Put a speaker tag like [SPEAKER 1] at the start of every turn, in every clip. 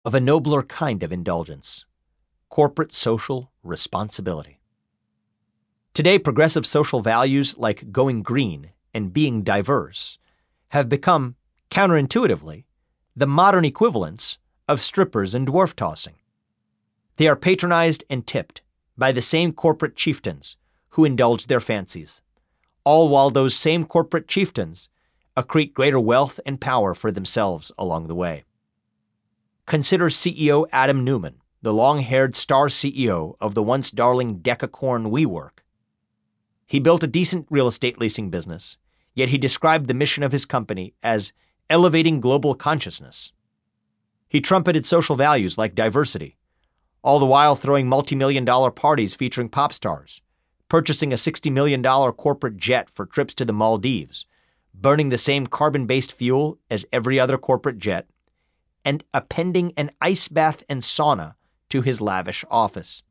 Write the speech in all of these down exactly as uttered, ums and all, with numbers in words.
[SPEAKER 1] of a nobler kind of indulgence: corporate social responsibility. Today, progressive social values like going green and being diverse have become, counterintuitively, the modern equivalents of strippers and dwarf tossing. They are patronized and tipped by the same corporate chieftains who indulge their fancies, all while those same corporate chieftains accrete greater wealth and power for themselves along the way. Consider C E O Adam Neumann, the long-haired star C E O of the once darling decacorn WeWork. He built a decent real estate leasing business, yet he described the mission of his company as elevating global consciousness. He trumpeted social values like diversity, all the while throwing multi-million dollar parties featuring pop stars, purchasing a sixty million dollars corporate jet for trips to the Maldives, burning the same carbon-based fuel as every other corporate jet, and appending an ice bath and sauna to his lavish office.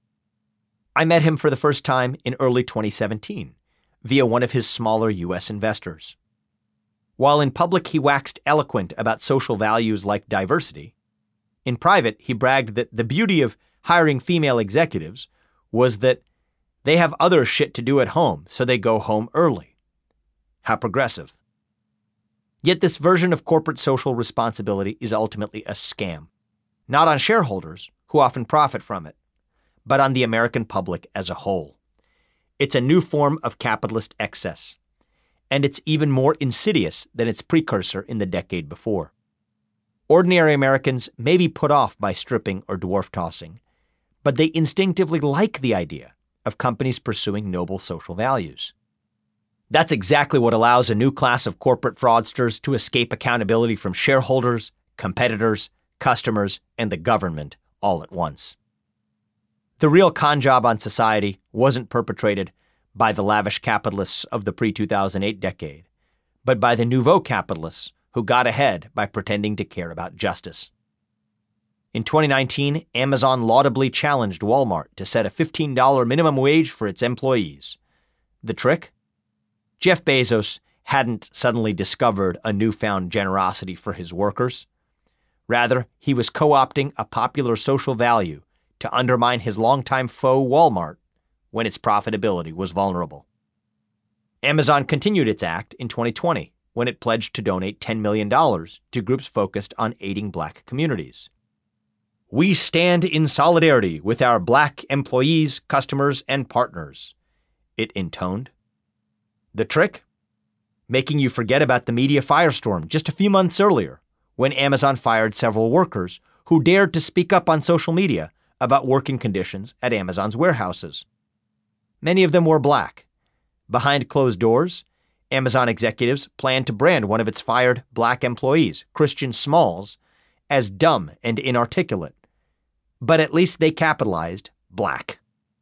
[SPEAKER 1] I met him for the first time in early twenty seventeen via one of his smaller U S investors. While in public he waxed eloquent about social values like diversity, in private he bragged that the beauty of hiring female executives was that they have other shit to do at home, so they go home early. How progressive. Yet this version of corporate social responsibility is ultimately a scam, not on shareholders, who often profit from it, but on the American public as a whole. It's a new form of capitalist excess, and it's even more insidious than its precursor in the decade before. Ordinary Americans may be put off by stripping or dwarf tossing, but they instinctively like the idea of companies pursuing noble social values. That's exactly what allows a new class of corporate fraudsters to escape accountability from shareholders, competitors, customers, and the government all at once. The real con job on society wasn't perpetrated by the lavish capitalists of the pre two thousand eight decade, but by the nouveau capitalists who got ahead by pretending to care about justice. In twenty nineteen, Amazon laudably challenged Walmart to set a fifteen dollars minimum wage for its employees. The trick? Jeff Bezos hadn't suddenly discovered a newfound generosity for his workers. Rather, he was co-opting a popular social value to undermine his longtime foe Walmart when its profitability was vulnerable. Amazon continued its act in twenty twenty when it pledged to donate ten million dollars to groups focused on aiding Black communities. "We stand in solidarity with our Black employees, customers, and partners," it intoned. The trick? Making you forget about the media firestorm just a few months earlier, when Amazon fired several workers who dared to speak up on social media about working conditions at Amazon's warehouses. Many of them were Black. Behind closed doors, Amazon executives planned to brand one of its fired Black employees, Christian Smalls, as dumb and inarticulate. But at least they capitalized Black.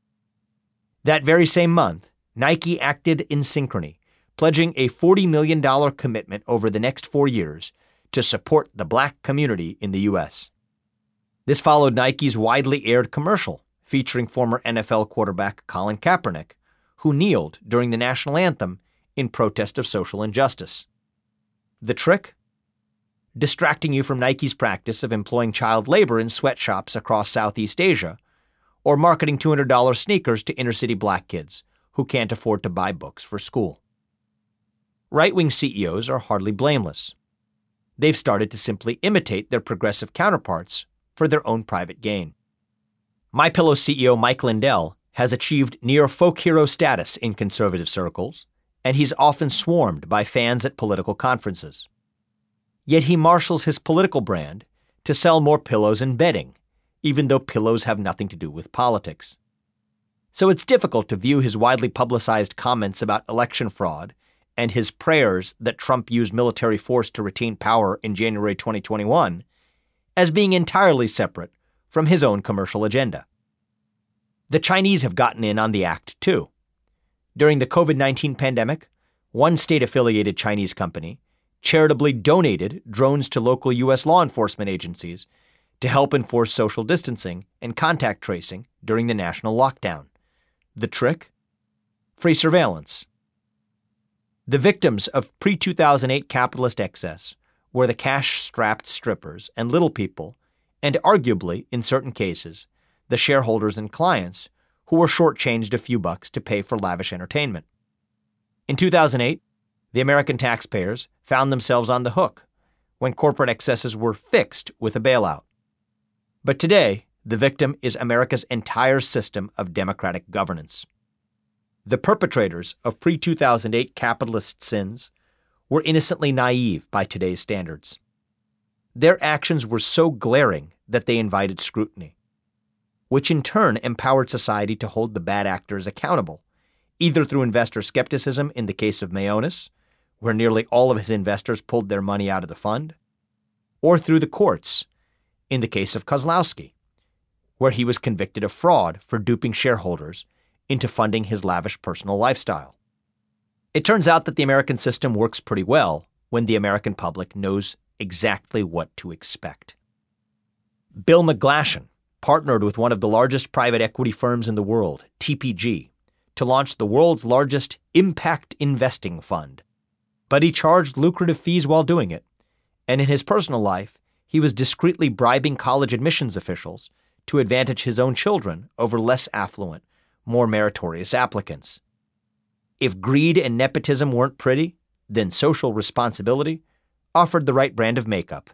[SPEAKER 1] That very same month, Nike acted in synchrony, pledging a forty million dollars commitment over the next four years to support the Black community in the U S. This followed Nike's widely aired commercial featuring former N F L quarterback Colin Kaepernick, who kneeled during the national anthem in protest of social injustice. The trick? Distracting you from Nike's practice of employing child labor in sweatshops across Southeast Asia, or marketing two hundred dollars sneakers to inner-city Black kids who can't afford to buy books for school. Right-wing C E Os are hardly blameless. They've started to simply imitate their progressive counterparts for their own private gain. MyPillow C E O Mike Lindell has achieved near folk hero status in conservative circles, and he's often swarmed by fans at political conferences. Yet he marshals his political brand to sell more pillows and bedding, even though pillows have nothing to do with politics. So it's difficult to view his widely publicized comments about election fraud and his prayers that Trump use military force to retain power in January twenty twenty-one as being entirely separate from his own commercial agenda. The Chinese have gotten in on the act, too. During the COVID nineteen pandemic, one state-affiliated Chinese company charitably donated drones to local U S law enforcement agencies to help enforce social distancing and contact tracing during the national lockdown. The trick? Free surveillance. The victims of pre two thousand eight capitalist excess were the cash-strapped strippers and little people and arguably, in certain cases, the shareholders and clients who were shortchanged a few bucks to pay for lavish entertainment. In two thousand eight, the American taxpayers found themselves on the hook when corporate excesses were fixed with a bailout. But today, the victim is America's entire system of democratic governance. The perpetrators of pre two thousand eight capitalist sins were innocently naive by today's standards. Their actions were so glaring that they invited scrutiny, which in turn empowered society to hold the bad actors accountable, either through investor skepticism in the case of Mayonis, where nearly all of his investors pulled their money out of the fund, or through the courts in the case of Kozlowski, where he was convicted of fraud for duping shareholders into funding his lavish personal lifestyle. It turns out that the American system works pretty well when the American public knows exactly what to expect. Bill McGlashan partnered with one of the largest private equity firms in the world, T P G, to launch the world's largest impact investing fund. But he charged lucrative fees while doing it, and in his personal life, he was discreetly bribing college admissions officials to advantage his own children over less affluent, more meritorious applicants. If greed and nepotism weren't pretty, then social responsibility offered the right brand of makeup.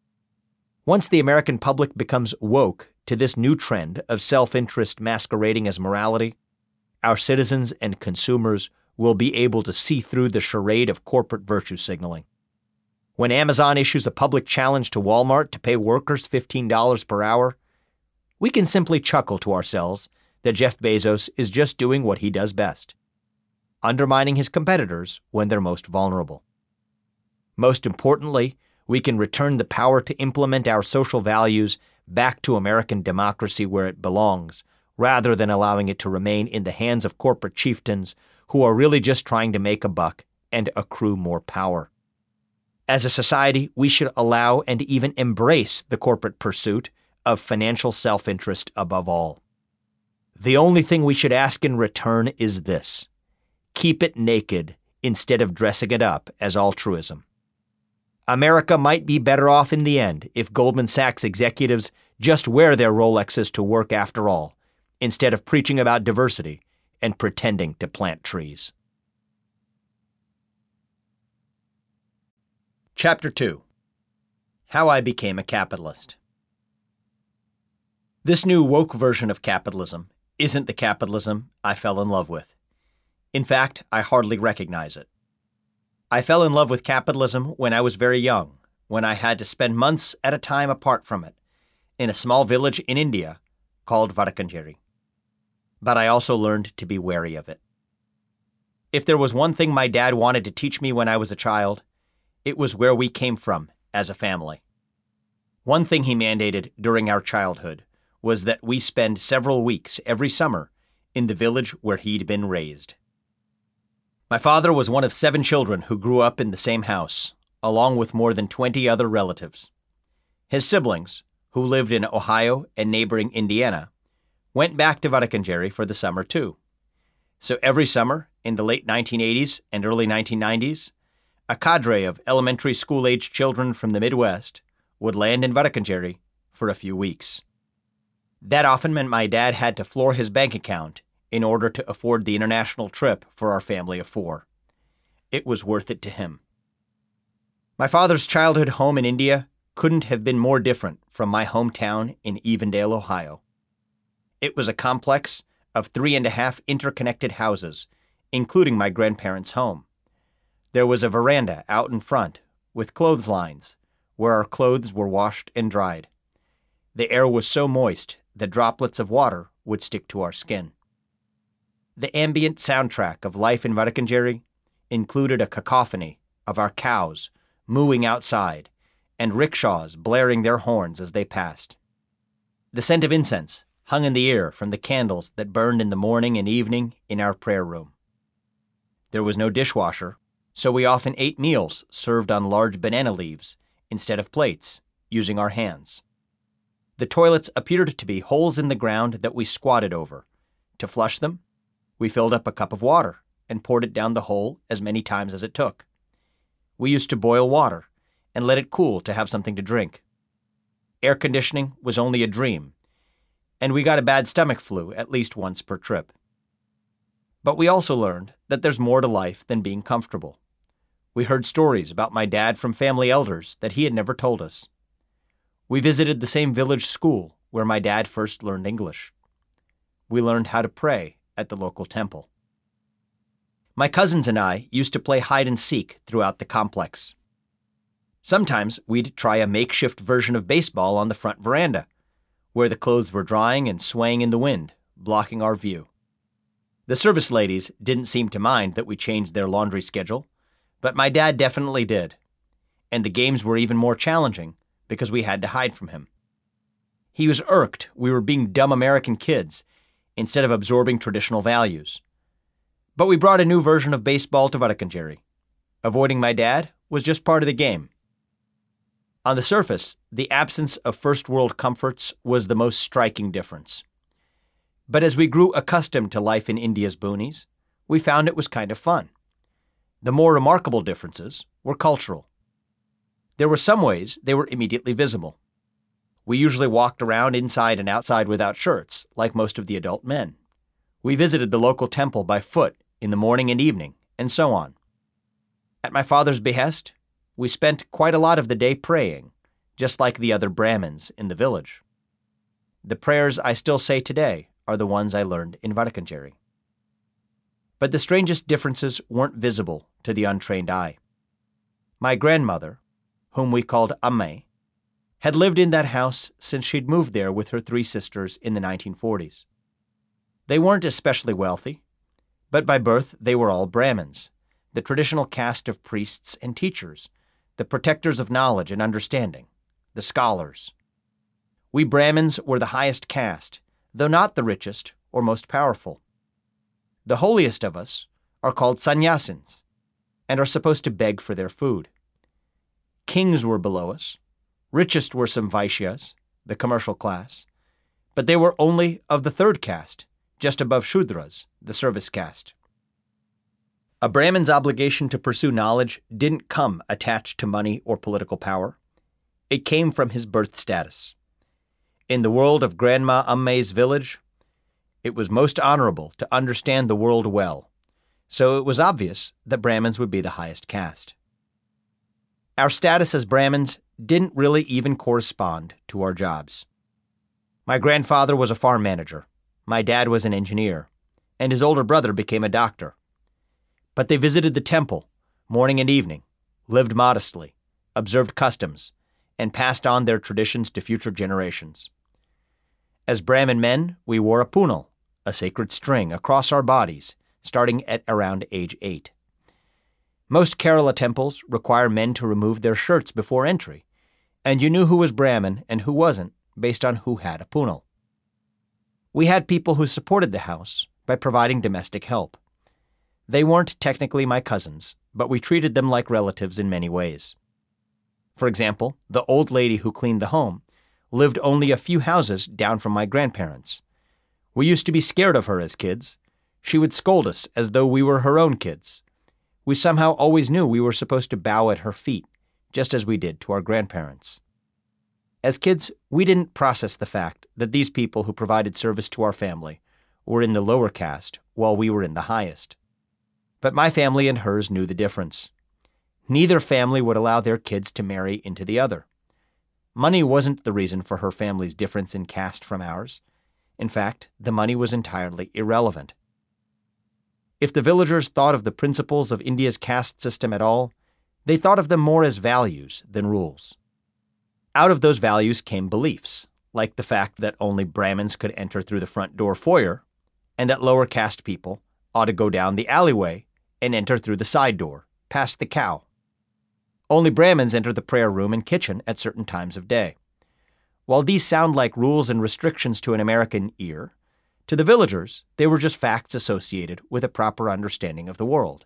[SPEAKER 1] Once the American public becomes woke to this new trend of self-interest masquerading as morality, our citizens and consumers will be able to see through the charade of corporate virtue signaling. When Amazon issues a public challenge to Walmart to pay workers fifteen dollars per hour, we can simply chuckle to ourselves that Jeff Bezos is just doing what he does best, undermining his competitors when they're most vulnerable. Most importantly, we can return the power to implement our social values back to American democracy where it belongs, rather than allowing it to remain in the hands of corporate chieftains who are really just trying to make a buck and accrue more power. As a society, we should allow and even embrace the corporate pursuit of financial self-interest above all. The only thing we should ask in return is this: keep it naked instead of dressing it up as altruism. America might be better off in the end if Goldman Sachs executives just wear their Rolexes to work after all, instead of preaching about diversity and pretending to plant trees. Chapter two. How I Became a Capitalist. This new woke version of capitalism isn't the capitalism I fell in love with. In fact, I hardly recognize it. I fell in love with capitalism when I was very young, when I had to spend months at a time apart from it, in a small village in India called Vadakkantjeri. But I also learned to be wary of it. If there was one thing my dad wanted to teach me when I was a child, it was where we came from as a family. One thing he mandated during our childhood was that we spend several weeks every summer in the village where he'd been raised. My father was one of seven children who grew up in the same house, along with more than twenty other relatives. His siblings, who lived in Ohio and neighboring Indiana, went back to Vadakkantjeri for the summer too. So every summer, in the late nineteen eighties and early nineteen nineties, a cadre of elementary school-aged children from the Midwest would land in Vadakkantjeri for a few weeks. That often meant my dad had to floor his bank account in order to afford the international trip for our family of four. It was worth it to him. My father's childhood home in India couldn't have been more different from my hometown in Evendale, Ohio. It was a complex of three and a half interconnected houses, including my grandparents' home. There was a veranda out in front with clotheslines where our clothes were washed and dried. The air was so moist that droplets of water would stick to our skin. The ambient soundtrack of life in Vadakkantjeri included a cacophony of our cows mooing outside and rickshaws blaring their horns as they passed. The scent of incense hung in the air from the candles that burned in the morning and evening in our prayer room. There was no dishwasher, so we often ate meals served on large banana leaves instead of plates, using our hands. The toilets appeared to be holes in the ground that we squatted over. To flush them, we filled up a cup of water and poured it down the hole as many times as it took. We used to boil water and let it cool to have something to drink. Air conditioning was only a dream, and we got a bad stomach flu at least once per trip. But we also learned that there's more to life than being comfortable. We heard stories about my dad from family elders that he had never told us. We visited the same village school where my dad first learned English. We learned how to pray at the local temple. My cousins and I used to play hide and seek throughout the complex. Sometimes we'd try a makeshift version of baseball on the front veranda, where the clothes were drying and swaying in the wind, blocking our view. The service ladies didn't seem to mind that we changed their laundry schedule, but my dad definitely did. And the games were even more challenging because we had to hide from him. He was irked we were being dumb American kids instead of absorbing traditional values. But we brought a new version of baseball to Vadakanjeri. Avoiding my dad was just part of the game. On the surface, the absence of first world comforts was the most striking difference. But as we grew accustomed to life in India's boonies, we found it was kind of fun. The more remarkable differences were cultural. There were some ways they were immediately visible. We usually walked around inside and outside without shirts, like most of the adult men. We visited the local temple by foot in the morning and evening, and so on. At my father's behest, we spent quite a lot of the day praying, just like the other Brahmins in the village. The prayers I still say today are the ones I learned in Vadakanjeri. But the strangest differences weren't visible to the untrained eye. My grandmother, whom we called Amme, had lived in that house since she'd moved there with her three sisters in the nineteen forties. They weren't especially wealthy, but by birth they were all Brahmins, the traditional caste of priests and teachers, the protectors of knowledge and understanding, the scholars. We Brahmins were the highest caste, though not the richest or most powerful. The holiest of us are called sannyasins, and are supposed to beg for their food. Kings were below us, richest were some Vaishyas, the commercial class, but they were only of the third caste, just above Shudras, the service caste. A Brahmin's obligation to pursue knowledge didn't come attached to money or political power. It came from his birth status. In the world of Grandma Amme's village, it was most honorable to understand the world well, so it was obvious that Brahmins would be the highest caste. Our status as Brahmins didn't really even correspond to our jobs. My grandfather was a farm manager, my dad was an engineer, and his older brother became a doctor. But they visited the temple, morning and evening, lived modestly, observed customs, and passed on their traditions to future generations. As Brahmin men, we wore a punal, a sacred string, across our bodies, starting at around age eight. Most Kerala temples require men to remove their shirts before entry, and you knew who was Brahmin and who wasn't based on who had a punal. We had people who supported the house by providing domestic help. They weren't technically my cousins, but we treated them like relatives in many ways. For example, the old lady who cleaned the home lived only a few houses down from my grandparents. We used to be scared of her as kids. She would scold us as though we were her own kids. We somehow always knew we were supposed to bow at her feet, just as we did to our grandparents. As kids, we didn't process the fact that these people who provided service to our family were in the lower caste while we were in the highest. But my family and hers knew the difference. Neither family would allow their kids to marry into the other. Money wasn't the reason for her family's difference in caste from ours. In fact, the money was entirely irrelevant. If the villagers thought of the principles of India's caste system at all, they thought of them more as values than rules. Out of those values came beliefs, like the fact that only Brahmins could enter through the front door foyer, and that lower caste people ought to go down the alleyway and enter through the side door, past the cow. Only Brahmins enter the prayer room and kitchen at certain times of day. While these sound like rules and restrictions to an American ear, to the villagers they were just facts associated with a proper understanding of the world.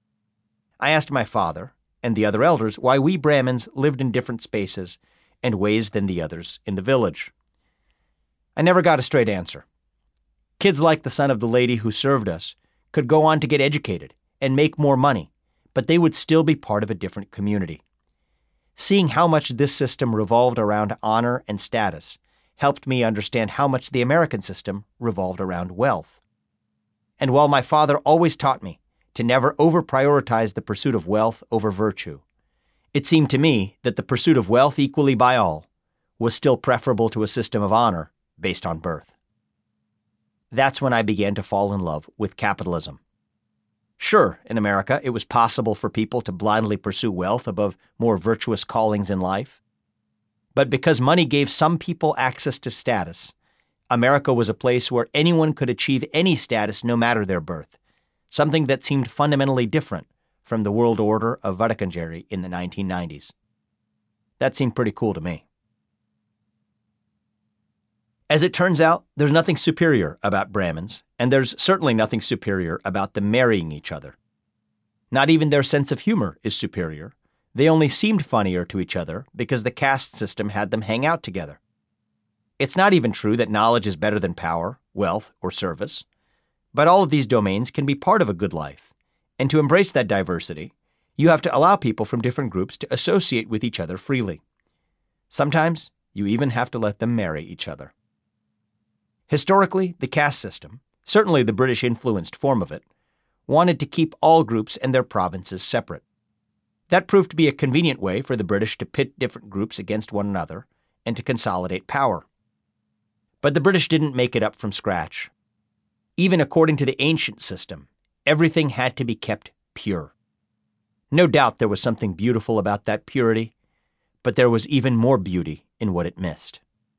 [SPEAKER 1] I asked my father and the other elders why we Brahmins lived in different spaces and ways than the others in the village. I never got a straight answer. Kids like the son of the lady who served us could go on to get educated and make more money, but they would still be part of a different community. Seeing how much this system revolved around honor and status helped me understand how much the American system revolved around wealth. And while my father always taught me to never over-prioritize the pursuit of wealth over virtue, it seemed to me that the pursuit of wealth equally by all was still preferable to a system of honor based on birth. That's when I began to fall in love with capitalism. Sure, in America, it was possible for people to blindly pursue wealth above more virtuous callings in life. But because money gave some people access to status, America was a place where anyone could achieve any status no matter their birth, something that seemed fundamentally different from the world order of Watakanjeri in the nineteen nineties. That seemed pretty cool to me. As it turns out, there's nothing superior about Brahmins, and there's certainly nothing superior about them marrying each other. Not even their sense of humor is superior. They only seemed funnier to each other because the caste system had them hang out together. It's not even true that knowledge is better than power, wealth, or service, but all of these domains can be part of a good life, and to embrace that diversity, you have to allow people from different groups to associate with each other freely. Sometimes, you even have to let them marry each other. Historically, the caste system, certainly the British-influenced form of it, wanted to keep all groups and their provinces separate. That proved to be a convenient way for the British to pit different groups against one another and to consolidate power. But the British didn't make it up from scratch. Even according to the ancient system, everything had to be kept pure. No doubt there was something beautiful about that purity, but there was even more beauty in what it missed.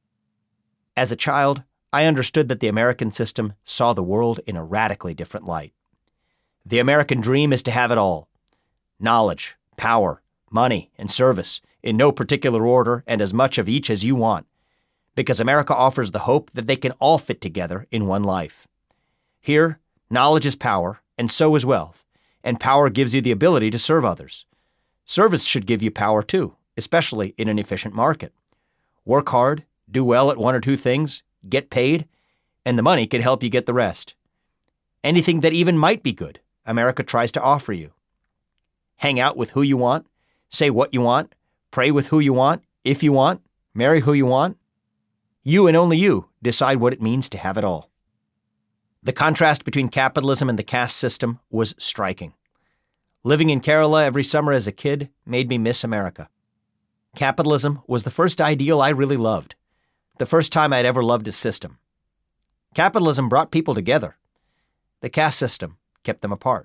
[SPEAKER 1] As a child, I understood that the American system saw the world in a radically different light. The American dream is to have it all: knowledge, power, money, and service, in no particular order and as much of each as you want, because America offers the hope that they can all fit together in one life. Here, knowledge is power, and so is wealth, and power gives you the ability to serve others. Service should give you power too, especially in an efficient market. Work hard, do well at one or two things, get paid, and the money can help you get the rest. Anything that even might be good, America tries to offer you. Hang out with who you want, say what you want, pray with who you want, if you want, marry who you want. You and only you decide what it means to have it all. The contrast between capitalism and the caste system was striking. Living in Kerala every summer as a kid made me miss America. Capitalism was the first ideal I really loved, the first time I'd ever loved a system. Capitalism brought people together. The caste system kept them apart.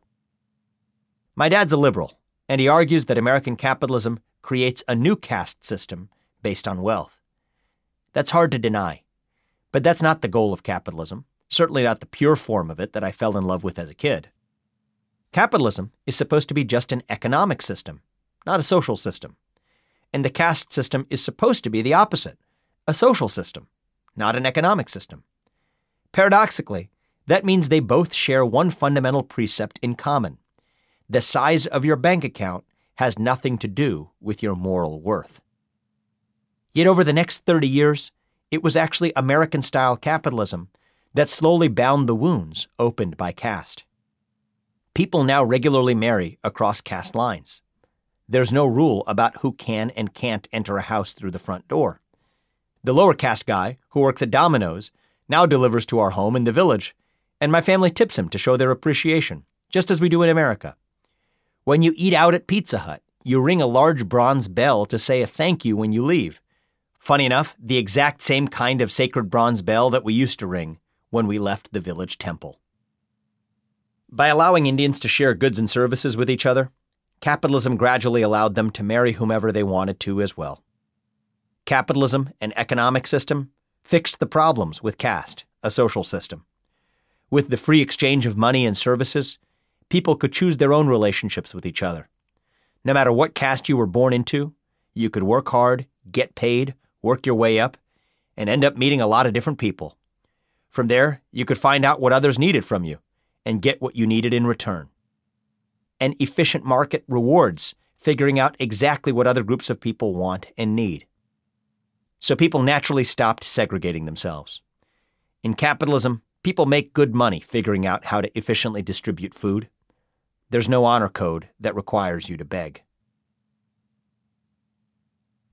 [SPEAKER 1] My dad's a liberal, and he argues that American capitalism creates a new caste system based on wealth. That's hard to deny, but that's not the goal of capitalism, certainly not the pure form of it that I fell in love with as a kid. Capitalism is supposed to be just an economic system, not a social system, and the caste system is supposed to be the opposite, a social system, not an economic system. Paradoxically, that means they both share one fundamental precept in common: the size of your bank account has nothing to do with your moral worth. Yet over the next thirty years, it was actually American-style capitalism that slowly bound the wounds opened by caste. People now regularly marry across caste lines. There's no rule about who can and can't enter a house through the front door. The lower caste guy who works at Domino's now delivers to our home in the village, and my family tips him to show their appreciation, just as we do in America. When you eat out at Pizza Hut, you ring a large bronze bell to say a thank you when you leave. Funny enough, the exact same kind of sacred bronze bell that we used to ring when we left the village temple. By allowing Indians to share goods and services with each other, capitalism gradually allowed them to marry whomever they wanted to as well. Capitalism, an economic system, fixed the problems with caste, a social system. With the free exchange of money and services, people could choose their own relationships with each other. No matter what caste you were born into, you could work hard, get paid, work your way up, and end up meeting a lot of different people. From there, you could find out what others needed from you and get what you needed in return. An efficient market rewards figuring out exactly what other groups of people want and need. So people naturally stopped segregating themselves. In capitalism, people make good money figuring out how to efficiently distribute food. There's no honor code that requires you to beg.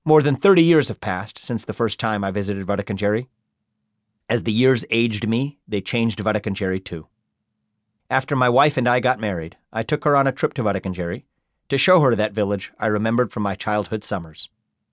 [SPEAKER 1] More than thirty years have passed since the first time I visited Vadakkantjeri. As the years aged me, they changed Vadakkantjeri too. After my wife and I got married, I took her on a trip to Vadakkantjeri to show her that village I remembered from my childhood summers.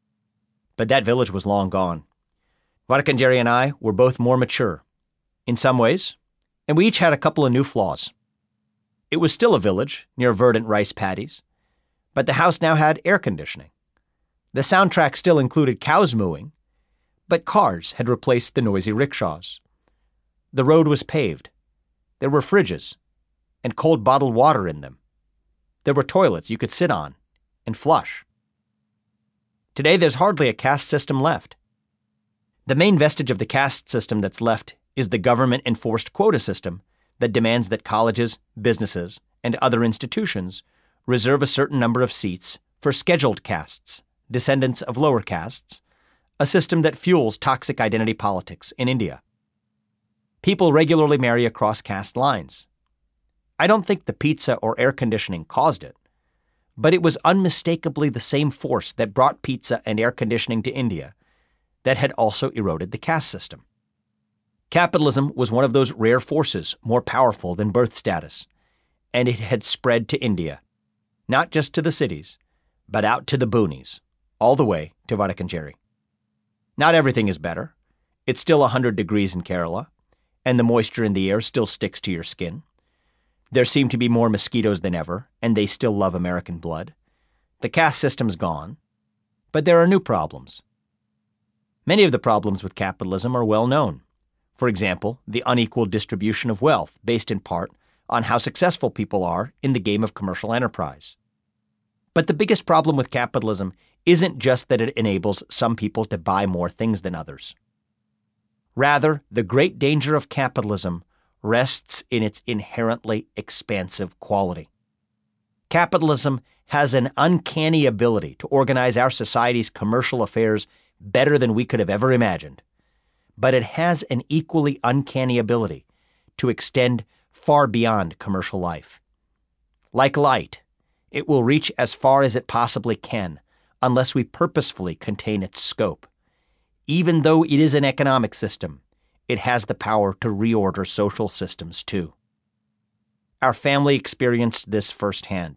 [SPEAKER 1] But that village was long gone. Vadakkantjeri and I were both more mature, in some ways, and we each had a couple of new flaws. It was still a village near verdant rice paddies, but the house now had air conditioning. The soundtrack still included cows mooing, but cars had replaced the noisy rickshaws. The road was paved. There were fridges and cold bottled water in them. There were toilets you could sit on and flush. Today, there's hardly a caste system left. The main vestige of the caste system that's left is the government-enforced quota system that demands that colleges, businesses, and other institutions reserve a certain number of seats for scheduled castes, descendants of lower castes, a system that fuels toxic identity politics in India. People regularly marry across caste lines. I don't think the pizza or air conditioning caused it, but it was unmistakably the same force that brought pizza and air conditioning to India that had also eroded the caste system. Capitalism was one of those rare forces more powerful than birth status, and it had spread to India, not just to the cities, but out to the boonies, all the way to Vadakkantjeri. Not everything is better. It's still one hundred degrees in Kerala, and the moisture in the air still sticks to your skin. There seem to be more mosquitoes than ever, and they still love American blood. The caste system's gone, but there are new problems. Many of the problems with capitalism are well known. For example, the unequal distribution of wealth based in part on how successful people are in the game of commercial enterprise. But the biggest problem with capitalism isn't just that it enables some people to buy more things than others. Rather, the great danger of capitalism rests in its inherently expansive quality. Capitalism has an uncanny ability to organize our society's commercial affairs better than we could have ever imagined, but it has an equally uncanny ability to extend far beyond commercial life. Like light, it will reach as far as it possibly can unless we purposefully contain its scope. Even though it is an economic system, it has the power to reorder social systems too. Our family experienced this firsthand.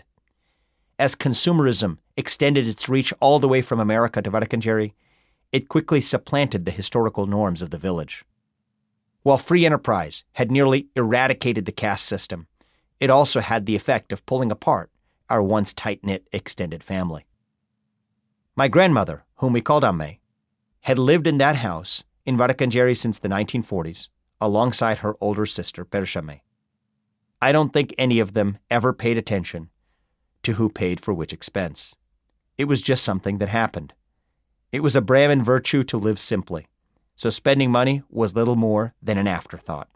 [SPEAKER 1] As consumerism extended its reach all the way from America to Vadakkantjeri, it quickly supplanted the historical norms of the village. While free enterprise had nearly eradicated the caste system, it also had the effect of pulling apart our once tight-knit extended family. My grandmother, whom we called Amme, had lived in that house in Vadakkantjeri since the nineteen forties, alongside her older sister, Pershamme. I don't think any of them ever paid attention to who paid for which expense. It was just something that happened. It was a Brahmin virtue to live simply, so spending money was little more than an afterthought.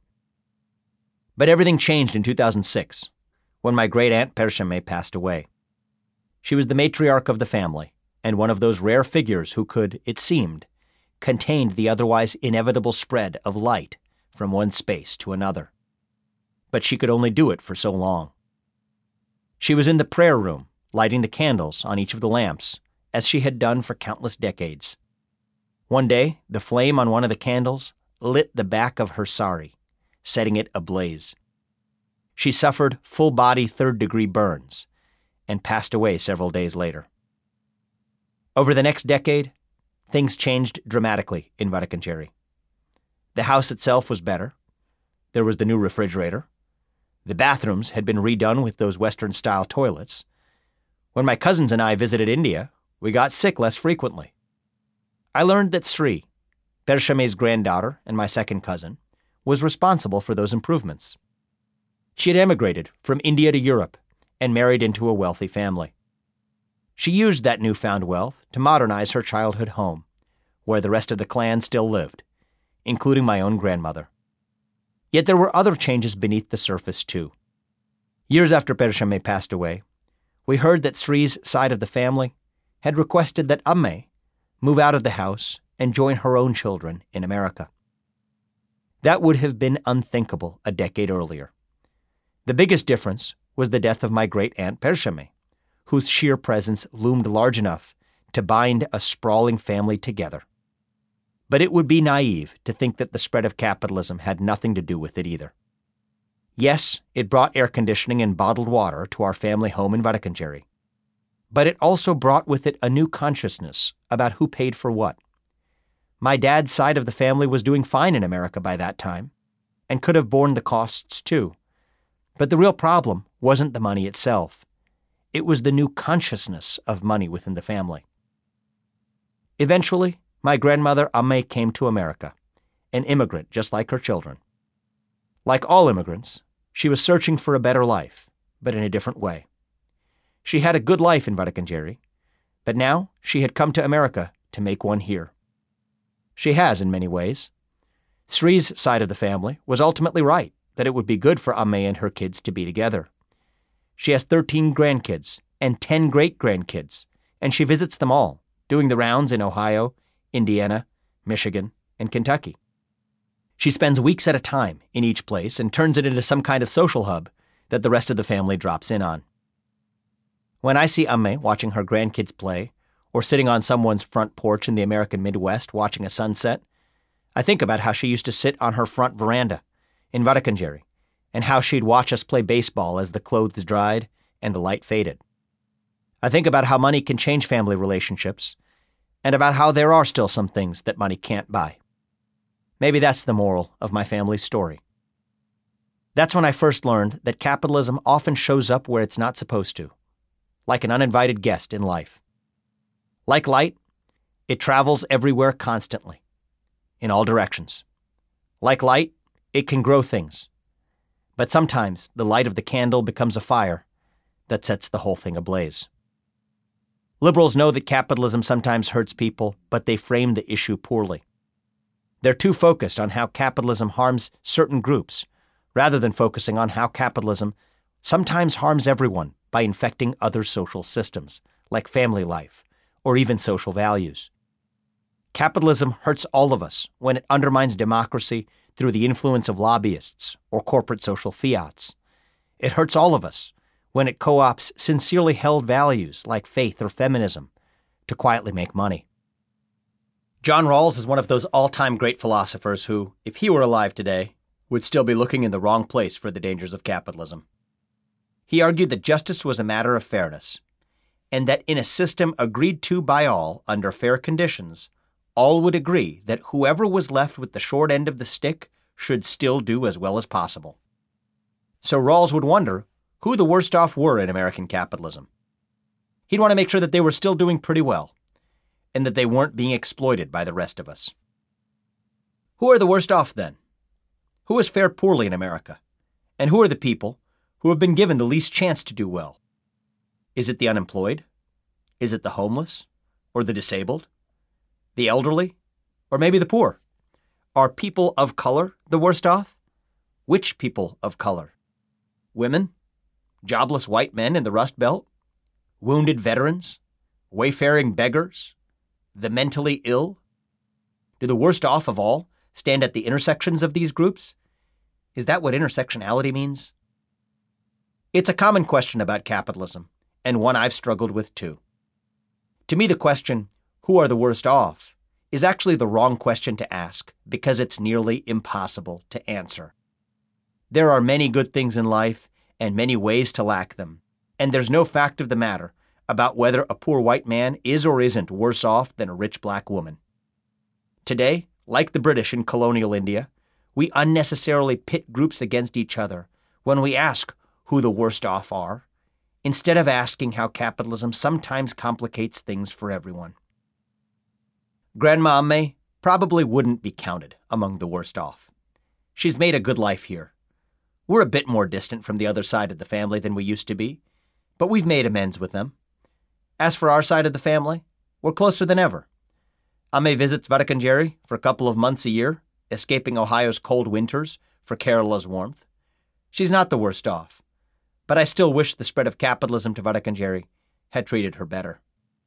[SPEAKER 1] But everything changed in two thousand six, when my great-aunt Pershamme passed away. She was the matriarch of the family, and one of those rare figures who could, it seemed, contain the otherwise inevitable spread of light from one space to another. But she could only do it for so long. She was in the prayer room, lighting the candles on each of the lamps, as she had done for countless decades. One day, the flame on one of the candles lit the back of her sari, setting it ablaze. She suffered full-body third-degree burns and passed away several days later. Over the next decade, things changed dramatically in Vadakkantjeri. The house itself was better. There was the new refrigerator. The bathrooms had been redone with those Western-style toilets. When my cousins and I visited India, we got sick less frequently. I learned that Sri, Pershamme's granddaughter and my second cousin, was responsible for those improvements. She had emigrated from India to Europe and married into a wealthy family. She used that newfound wealth to modernize her childhood home, where the rest of the clan still lived, including my own grandmother. Yet there were other changes beneath the surface, too. Years after Pershamme passed away, we heard that Sri's side of the family had requested that Amme move out of the house and join her own children in America. That would have been unthinkable a decade earlier. The biggest difference was the death of my great-aunt Pershamme, whose sheer presence loomed large enough to bind a sprawling family together. But it would be naive to think that the spread of capitalism had nothing to do with it either. Yes, it brought air conditioning and bottled water to our family home in Waitakere. But it also brought with it a new consciousness about who paid for what. My dad's side of the family was doing fine in America by that time, and could have borne the costs too. But the real problem wasn't the money itself. It was the new consciousness of money within the family. Eventually, my grandmother Ame came to America, an immigrant just like her children. Like all immigrants, she was searching for a better life, but in a different way. She had a good life in Waitakere, but now she had come to America to make one here. She has in many ways. Sri's side of the family was ultimately right that it would be good for Ame and her kids to be together. She has thirteen grandkids and ten great-grandkids, and she visits them all, doing the rounds in Ohio, Indiana, Michigan, and Kentucky. She spends weeks at a time in each place and turns it into some kind of social hub that the rest of the family drops in on. When I see Ame watching her grandkids play, or sitting on someone's front porch in the American Midwest watching a sunset, I think about how she used to sit on her front veranda in Waitakere, and how she'd watch us play baseball as the clothes dried and the light faded. I think about how money can change family relationships, and about how there are still some things that money can't buy. Maybe that's the moral of my family's story. That's when I first learned that capitalism often shows up where it's not supposed to, like an uninvited guest in life. Like light, it travels everywhere constantly, in all directions. Like light, it can grow things. But sometimes the light of the candle becomes a fire that sets the whole thing ablaze. Liberals know that capitalism sometimes hurts people, but they frame the issue poorly. They're too focused on how capitalism harms certain groups, rather than focusing on how capitalism sometimes harms everyone by infecting other social systems, like family life, or even social values. Capitalism hurts all of us when it undermines democracy through the influence of lobbyists or corporate social fiats. It hurts all of us when it co-opts sincerely held values like faith or feminism to quietly make money. John Rawls is one of those all-time great philosophers who, if he were alive today, would still be looking in the wrong place for the dangers of capitalism. He argued that justice was a matter of fairness, and that in a system agreed to by all under fair conditions, all would agree that whoever was left with the short end of the stick should still do as well as possible. So Rawls would wonder who the worst off were in American capitalism. He'd want to make sure that they were still doing pretty well, and that they weren't being exploited by the rest of us. Who are the worst off then? Who has fared poorly in America? And who are the people who have been given the least chance to do well? Is it the unemployed? Is it the homeless? Or the disabled? The elderly? Or maybe the poor? Are people of color the worst off? Which people of color? Women? Jobless white men in the Rust Belt? Wounded veterans? Wayfaring beggars? The mentally ill? Do the worst off of all stand at the intersections of these groups? Is that what intersectionality means? It's a common question about capitalism, and one I've struggled with too. To me, the question, who are the worst off, is actually the wrong question to ask because it's nearly impossible to answer. There are many good things in life and many ways to lack them, and there's no fact of the matter about whether a poor white man is or isn't worse off than a rich black woman. Today, like the British in colonial India, we unnecessarily pit groups against each other when we ask who the worst off are, instead of asking how capitalism sometimes complicates things for everyone. Grandma Ame probably wouldn't be counted among the worst off. She's made a good life here. We're a bit more distant from the other side of the family than we used to be, but we've made amends with them. As for our side of the family, we're closer than ever. Ame visits Waitakere for a couple of months a year, escaping Ohio's cold winters for Kerala's warmth. She's not the worst off, but I still wish the spread of capitalism to Waitakere had treated her better.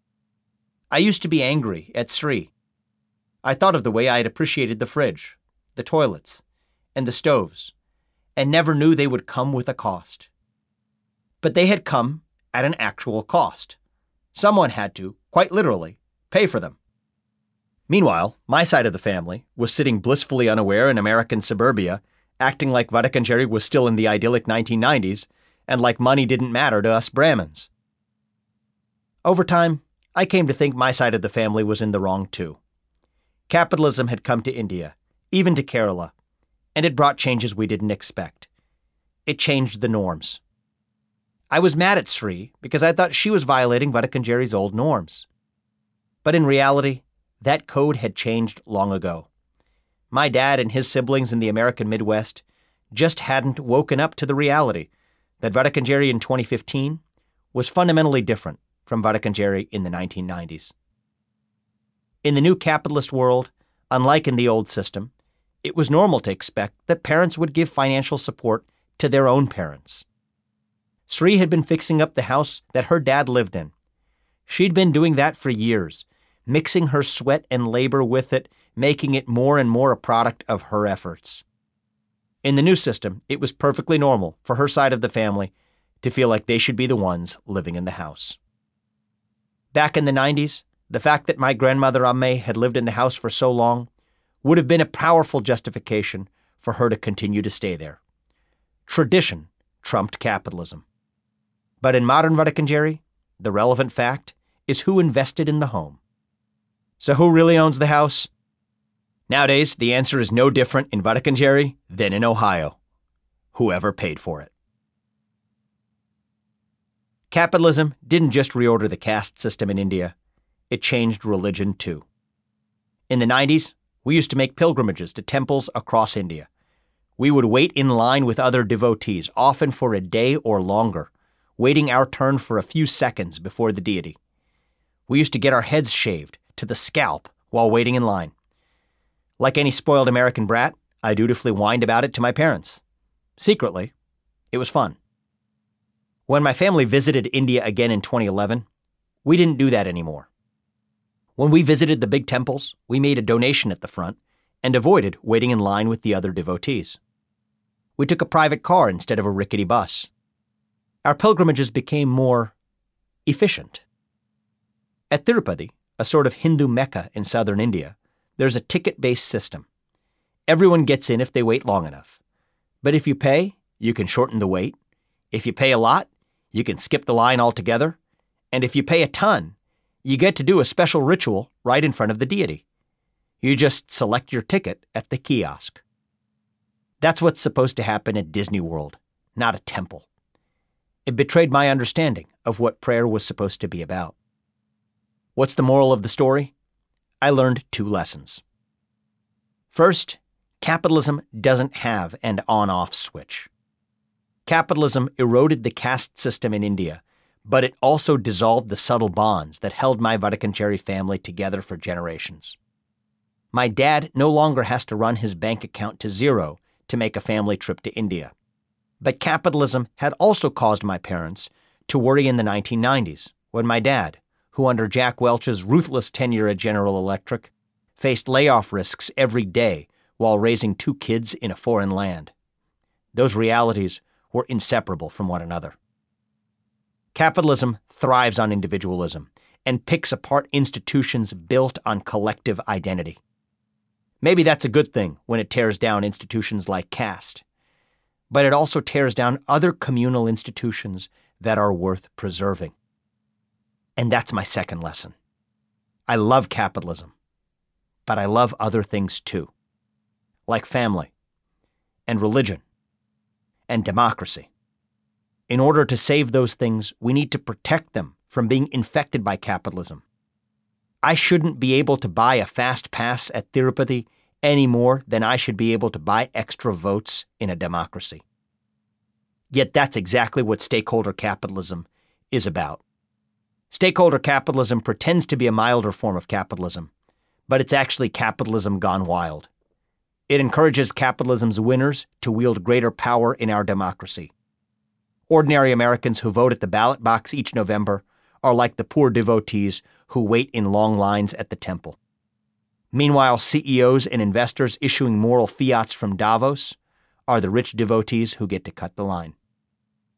[SPEAKER 1] I used to be angry at Sri. I thought of the way I had appreciated the fridge, the toilets, and the stoves, and never knew they would come with a cost. But they had come at an actual cost. Someone had to quite literally, pay for them. Meanwhile, my side of the family was sitting blissfully unaware in American suburbia, acting like Vadakkantjeri was still in the idyllic nineteen nineties, and like money didn't matter to us Brahmins. Over time, I came to think my side of the family was in the wrong too. Capitalism had come to India, even to Kerala, and it brought changes we didn't expect. It changed the norms. I was mad at Sri because I thought she was violating Vadakkantjeri's old norms. But in reality, that code had changed long ago. My dad and his siblings in the American Midwest just hadn't woken up to the reality that Vadakkantjeri in twenty fifteen was fundamentally different from Vadakkantjeri in the nineteen nineties. In the new capitalist world, unlike in the old system, it was normal to expect that parents would give financial support to their own parents. Sri had been fixing up the house that her dad lived in. She'd been doing that for years, mixing her sweat and labor with it, making it more and more a product of her efforts. In the new system, it was perfectly normal for her side of the family to feel like they should be the ones living in the house. Back in the nineties, the fact that my grandmother Amme had lived in the house for so long would have been a powerful justification for her to continue to stay there. Tradition trumped capitalism. But in modern Vadakkantjeri, the relevant fact is who invested in the home. So who really owns the house? Nowadays, the answer is no different in Vadakkantjeri than in Ohio. Whoever paid for it. Capitalism didn't just reorder the caste system in India, it changed religion too. In the nineties, we used to make pilgrimages to temples across India. We would wait in line with other devotees, often for a day or longer, waiting our turn for a few seconds before the deity. We used to get our heads shaved to the scalp while waiting in line. Like any spoiled American brat, I dutifully whined about it to my parents. Secretly, it was fun. When my family visited India again in twenty eleven, we didn't do that anymore. When we visited the big temples, we made a donation at the front and avoided waiting in line with the other devotees. We took a private car instead of a rickety bus. Our pilgrimages became more efficient. At Tirupati, a sort of Hindu Mecca in southern India, there's a ticket-based system. Everyone gets in if they wait long enough. But if you pay, you can shorten the wait. If you pay a lot, you can skip the line altogether. And if you pay a ton, you get to do a special ritual right in front of the deity. You just select your ticket at the kiosk. That's what's supposed to happen at Disney World, not a temple. It betrayed my understanding of what prayer was supposed to be about. What's the moral of the story? I learned two lessons. First, capitalism doesn't have an on-off switch. Capitalism eroded the caste system in India, but it also dissolved the subtle bonds that held my Vadakkantjeri family together for generations. My dad no longer has to run his bank account to zero to make a family trip to India. But capitalism had also caused my parents to worry in the nineteen nineties, when my dad, who under Jack Welch's ruthless tenure at General Electric, faced layoff risks every day while raising two kids in a foreign land. Those realities were inseparable from one another. Capitalism thrives on individualism and picks apart institutions built on collective identity. Maybe that's a good thing when it tears down institutions like caste, but it also tears down other communal institutions that are worth preserving. And that's my second lesson. I love capitalism, but I love other things too, like family and religion and democracy. In order to save those things, we need to protect them from being infected by capitalism. I shouldn't be able to buy a fast pass at Tirupati any more than I should be able to buy extra votes in a democracy. Yet that's exactly what stakeholder capitalism is about. Stakeholder capitalism pretends to be a milder form of capitalism, but it's actually capitalism gone wild. It encourages capitalism's winners to wield greater power in our democracy. Ordinary Americans who vote at the ballot box each November are like the poor devotees who wait in long lines at the temple. Meanwhile, C E Os and investors issuing moral fiats from Davos are the rich devotees who get to cut the line.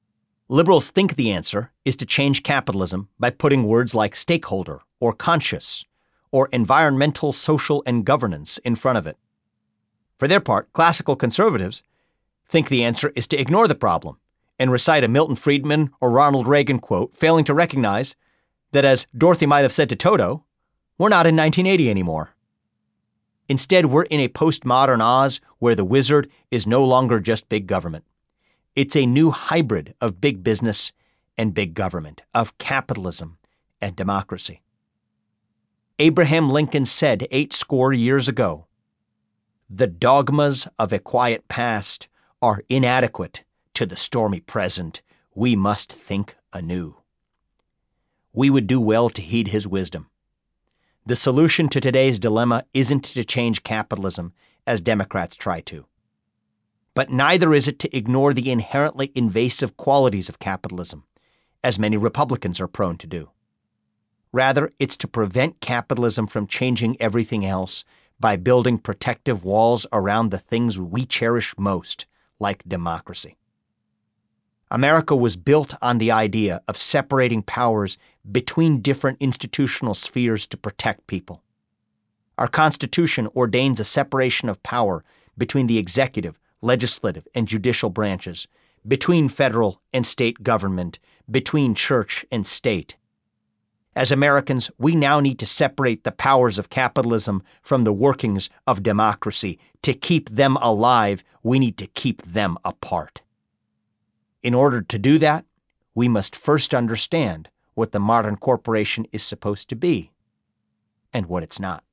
[SPEAKER 1] Liberals think the answer is to change capitalism by putting words like stakeholder or conscious or environmental, social, and governance in front of it. For their part, classical conservatives think the answer is to ignore the problem and recite a Milton Friedman or Ronald Reagan quote, failing to recognize that, as Dorothy might have said to Toto, we're not in nineteen eighty anymore. Instead, we're in a postmodern Oz where the wizard is no longer just big government. It's a new hybrid of big business and big government, of capitalism and democracy. Abraham Lincoln said eight score years ago, "The dogmas of a quiet past are inadequate to the stormy present. We must think anew." We would do well to heed his wisdom. The solution to today's dilemma isn't to change capitalism as Democrats try to. But neither is it to ignore the inherently invasive qualities of capitalism, as many Republicans are prone to do. Rather, it's to prevent capitalism from changing everything else by building protective walls around the things we cherish most, like democracy. America was built on the idea of separating powers between different institutional spheres to protect people. Our Constitution ordains a separation of power between the executive, legislative, and judicial branches, between federal and state government, between church and state. As Americans, we now need to separate the powers of capitalism from the workings of democracy. To keep them alive, we need to keep them apart. In order to do that, we must first understand what the modern corporation is supposed to be and what it's not.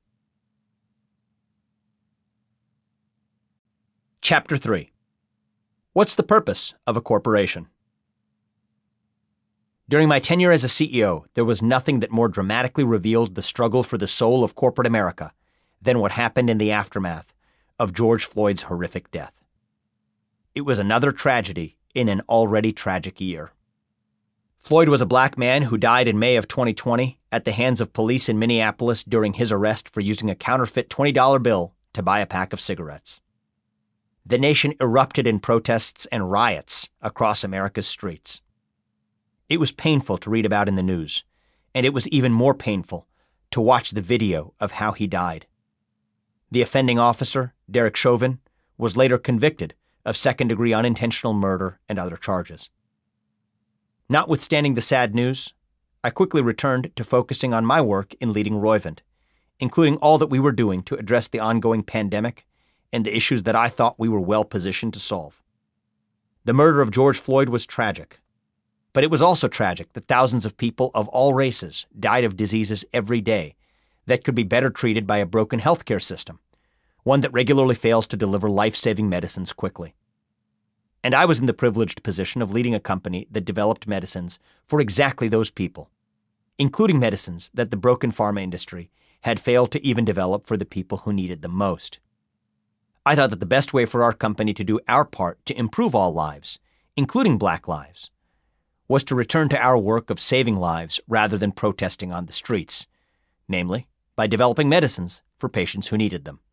[SPEAKER 1] Chapter three. What's the purpose of a corporation? During my tenure as a C E O, there was nothing that more dramatically revealed the struggle for the soul of corporate America than what happened in the aftermath of George Floyd's horrific death. It was another tragedy in an already tragic year. Floyd was a black man who died in May of twenty twenty at the hands of police in Minneapolis during his arrest for using a counterfeit twenty dollar bill to buy a pack of cigarettes. The nation erupted in protests and riots across America's streets. It was painful to read about in the news, and it was even more painful to watch the video of how he died. The offending officer, Derek Chauvin, was later convicted of second-degree unintentional murder and other charges. Notwithstanding the sad news, I quickly returned to focusing on my work in leading Roivant, including all that we were doing to address the ongoing pandemic and the issues that I thought we were well positioned to solve. The murder of George Floyd was tragic, but it was also tragic that thousands of people of all races died of diseases every day that could be better treated by a broken healthcare system, one that regularly fails to deliver life-saving medicines quickly. And I was in the privileged position of leading a company that developed medicines for exactly those people, including medicines that the broken pharma industry had failed to even develop for the people who needed them most. I thought that the best way for our company to do our part to improve all lives, including Black lives, was to return to our work of saving lives rather than protesting on the streets, namely, by developing medicines for patients who needed them.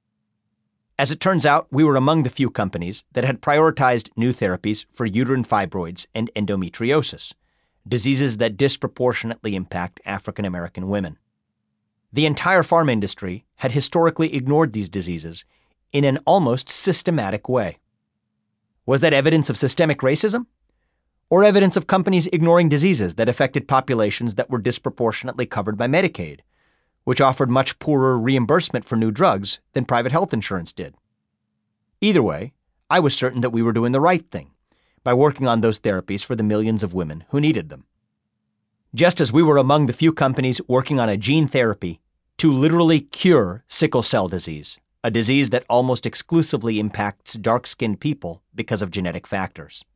[SPEAKER 1] As it turns out, we were among the few companies that had prioritized new therapies for uterine fibroids and endometriosis, diseases that disproportionately impact African American women. The entire pharma industry had historically ignored these diseases in an almost systematic way. Was that evidence of systemic racism? Or evidence of companies ignoring diseases that affected populations that were disproportionately covered by Medicaid, which offered much poorer reimbursement for new drugs than private health insurance did? Either way, I was certain that we were doing the right thing by working on those therapies for the millions of women who needed them. Just as we were among the few companies working on a gene therapy to literally cure sickle cell disease, a disease that almost exclusively impacts dark-skinned people because of genetic factors.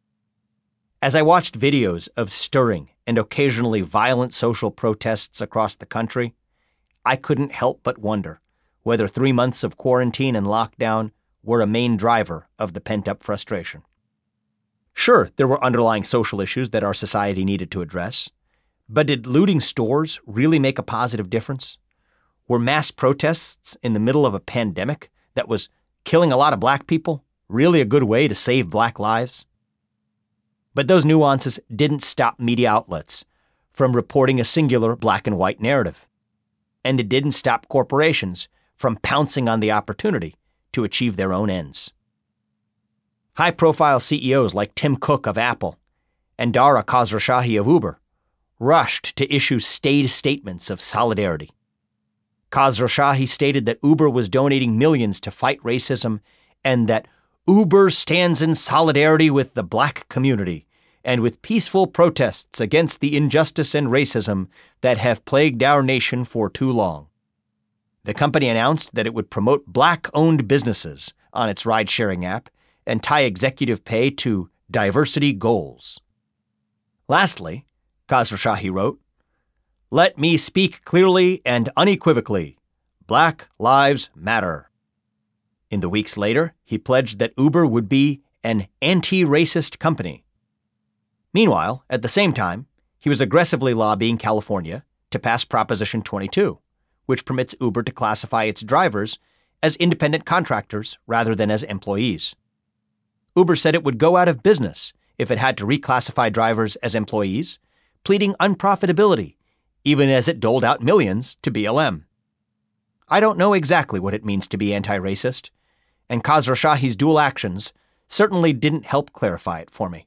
[SPEAKER 1] As I watched videos of stirring and occasionally violent social protests across the country, I couldn't help but wonder whether three months of quarantine and lockdown were a main driver of the pent-up frustration. Sure, there were underlying social issues that our society needed to address, but did looting stores really make a positive difference? Were mass protests in the middle of a pandemic that was killing a lot of black people really a good way to save black lives? But those nuances didn't stop media outlets from reporting a singular black and white narrative. And it didn't stop corporations from pouncing on the opportunity to achieve their own ends. High-profile C E Os like Tim Cook of Apple and Dara Khosrowshahi of Uber rushed to issue staid statements of solidarity. Khosrowshahi stated that Uber was donating millions to fight racism and that Uber stands in solidarity with the black community and with peaceful protests against the injustice and racism that have plagued our nation for too long. The company announced that it would promote black-owned businesses on its ride-sharing app and tie executive pay to diversity goals. Lastly, Khosrowshahi wrote, "Let me speak clearly and unequivocally. Black lives matter." In the weeks later, he pledged that Uber would be an anti-racist company. Meanwhile, at the same time, he was aggressively lobbying California to pass Proposition twenty-two, which permits Uber to classify its drivers as independent contractors rather than as employees. Uber said it would go out of business if it had to reclassify drivers as employees, pleading unprofitability, even as it doled out millions to B L M. I don't know exactly what it means to be anti-racist, and Khosrowshahi's dual actions certainly didn't help clarify it for me.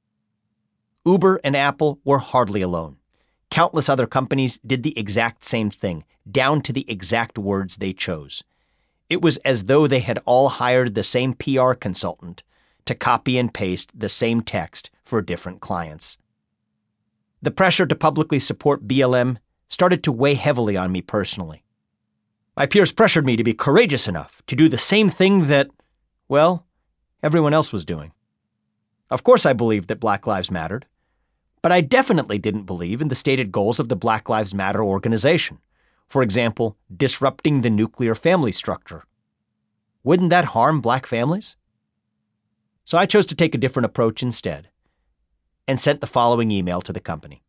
[SPEAKER 1] Uber and Apple were hardly alone. Countless other companies did the exact same thing, down to the exact words they chose. It was as though they had all hired the same P R consultant to copy and paste the same text for different clients. The pressure to publicly support B L M started to weigh heavily on me personally. My peers pressured me to be courageous enough to do the same thing that, well, everyone else was doing. Of course I believed that Black Lives Mattered, but I definitely didn't believe in the stated goals of the Black Lives Matter organization. For example, disrupting the nuclear family structure. Wouldn't that harm black families? So I chose to take a different approach instead, and sent the following email to the company.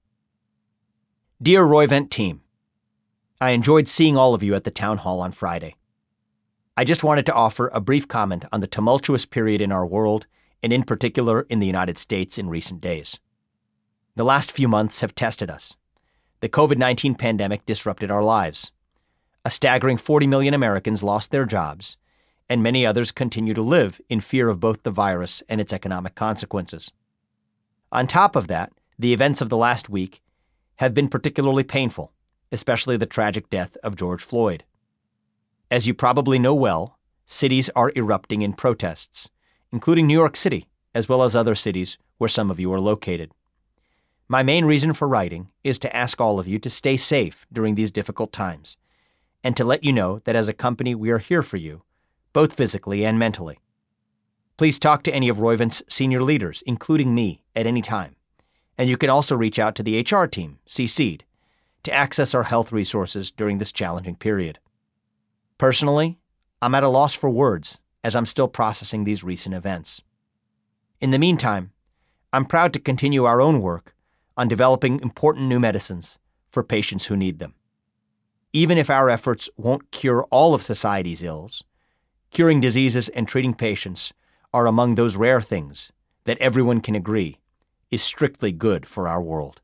[SPEAKER 1] Dear Roivant team, I enjoyed seeing all of you at the town hall on Friday. I just wanted to offer a brief comment on the tumultuous period in our world, and in particular in the United States in recent days. The last few months have tested us. The COVID nineteen pandemic disrupted our lives. A staggering forty million Americans lost their jobs, and many others continue to live in fear of both the virus and its economic consequences. On top of that, the events of the last week have been particularly painful, especially the tragic death of George Floyd. As you probably know well, cities are erupting in protests, including New York City, as well as other cities where some of you are located. My main reason for writing is to ask all of you to stay safe during these difficult times, and to let you know that as a company we are here for you, both physically and mentally. Please talk to any of Roivant's senior leaders, including me, at any time, and you can also reach out to the H R team, C C'd, to access our health resources during this challenging period. Personally, I'm at a loss for words as I'm still processing these recent events. In the meantime, I'm proud to continue our own work on developing important new medicines for patients who need them. Even if our efforts won't cure all of society's ills, curing diseases and treating patients are among those rare things that everyone can agree is strictly good for our world.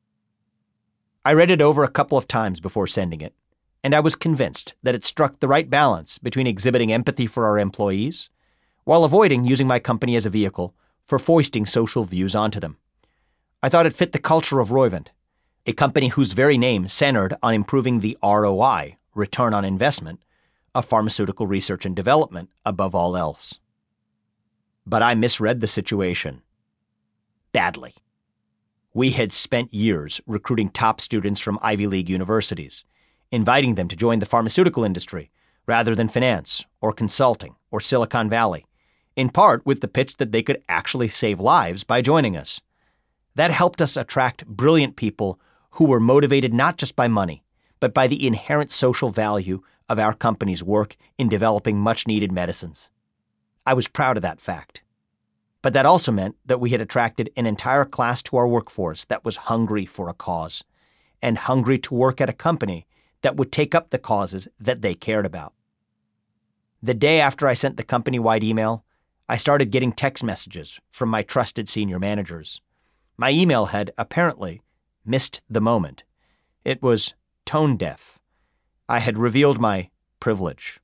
[SPEAKER 1] I read it over a couple of times before sending it, and I was convinced that it struck the right balance between exhibiting empathy for our employees while avoiding using my company as a vehicle for foisting social views onto them. I thought it fit the culture of Roivant, a company whose very name centered on improving the R O I, return on investment, of pharmaceutical research and development above all else. But I misread the situation. Badly. We had spent years recruiting top students from Ivy League universities, inviting them to join the pharmaceutical industry rather than finance or consulting or Silicon Valley, in part with the pitch that they could actually save lives by joining us. That helped us attract brilliant people who were motivated not just by money, but by the inherent social value of our company's work in developing much-needed medicines. I was proud of that fact. But that also meant that we had attracted an entire class to our workforce that was hungry for a cause, and hungry to work at a company that would take up the causes that they cared about. The day after I sent the company-wide email, I started getting text messages from my trusted senior managers. My email had apparently missed the moment. It was tone deaf. I had revealed my privilege.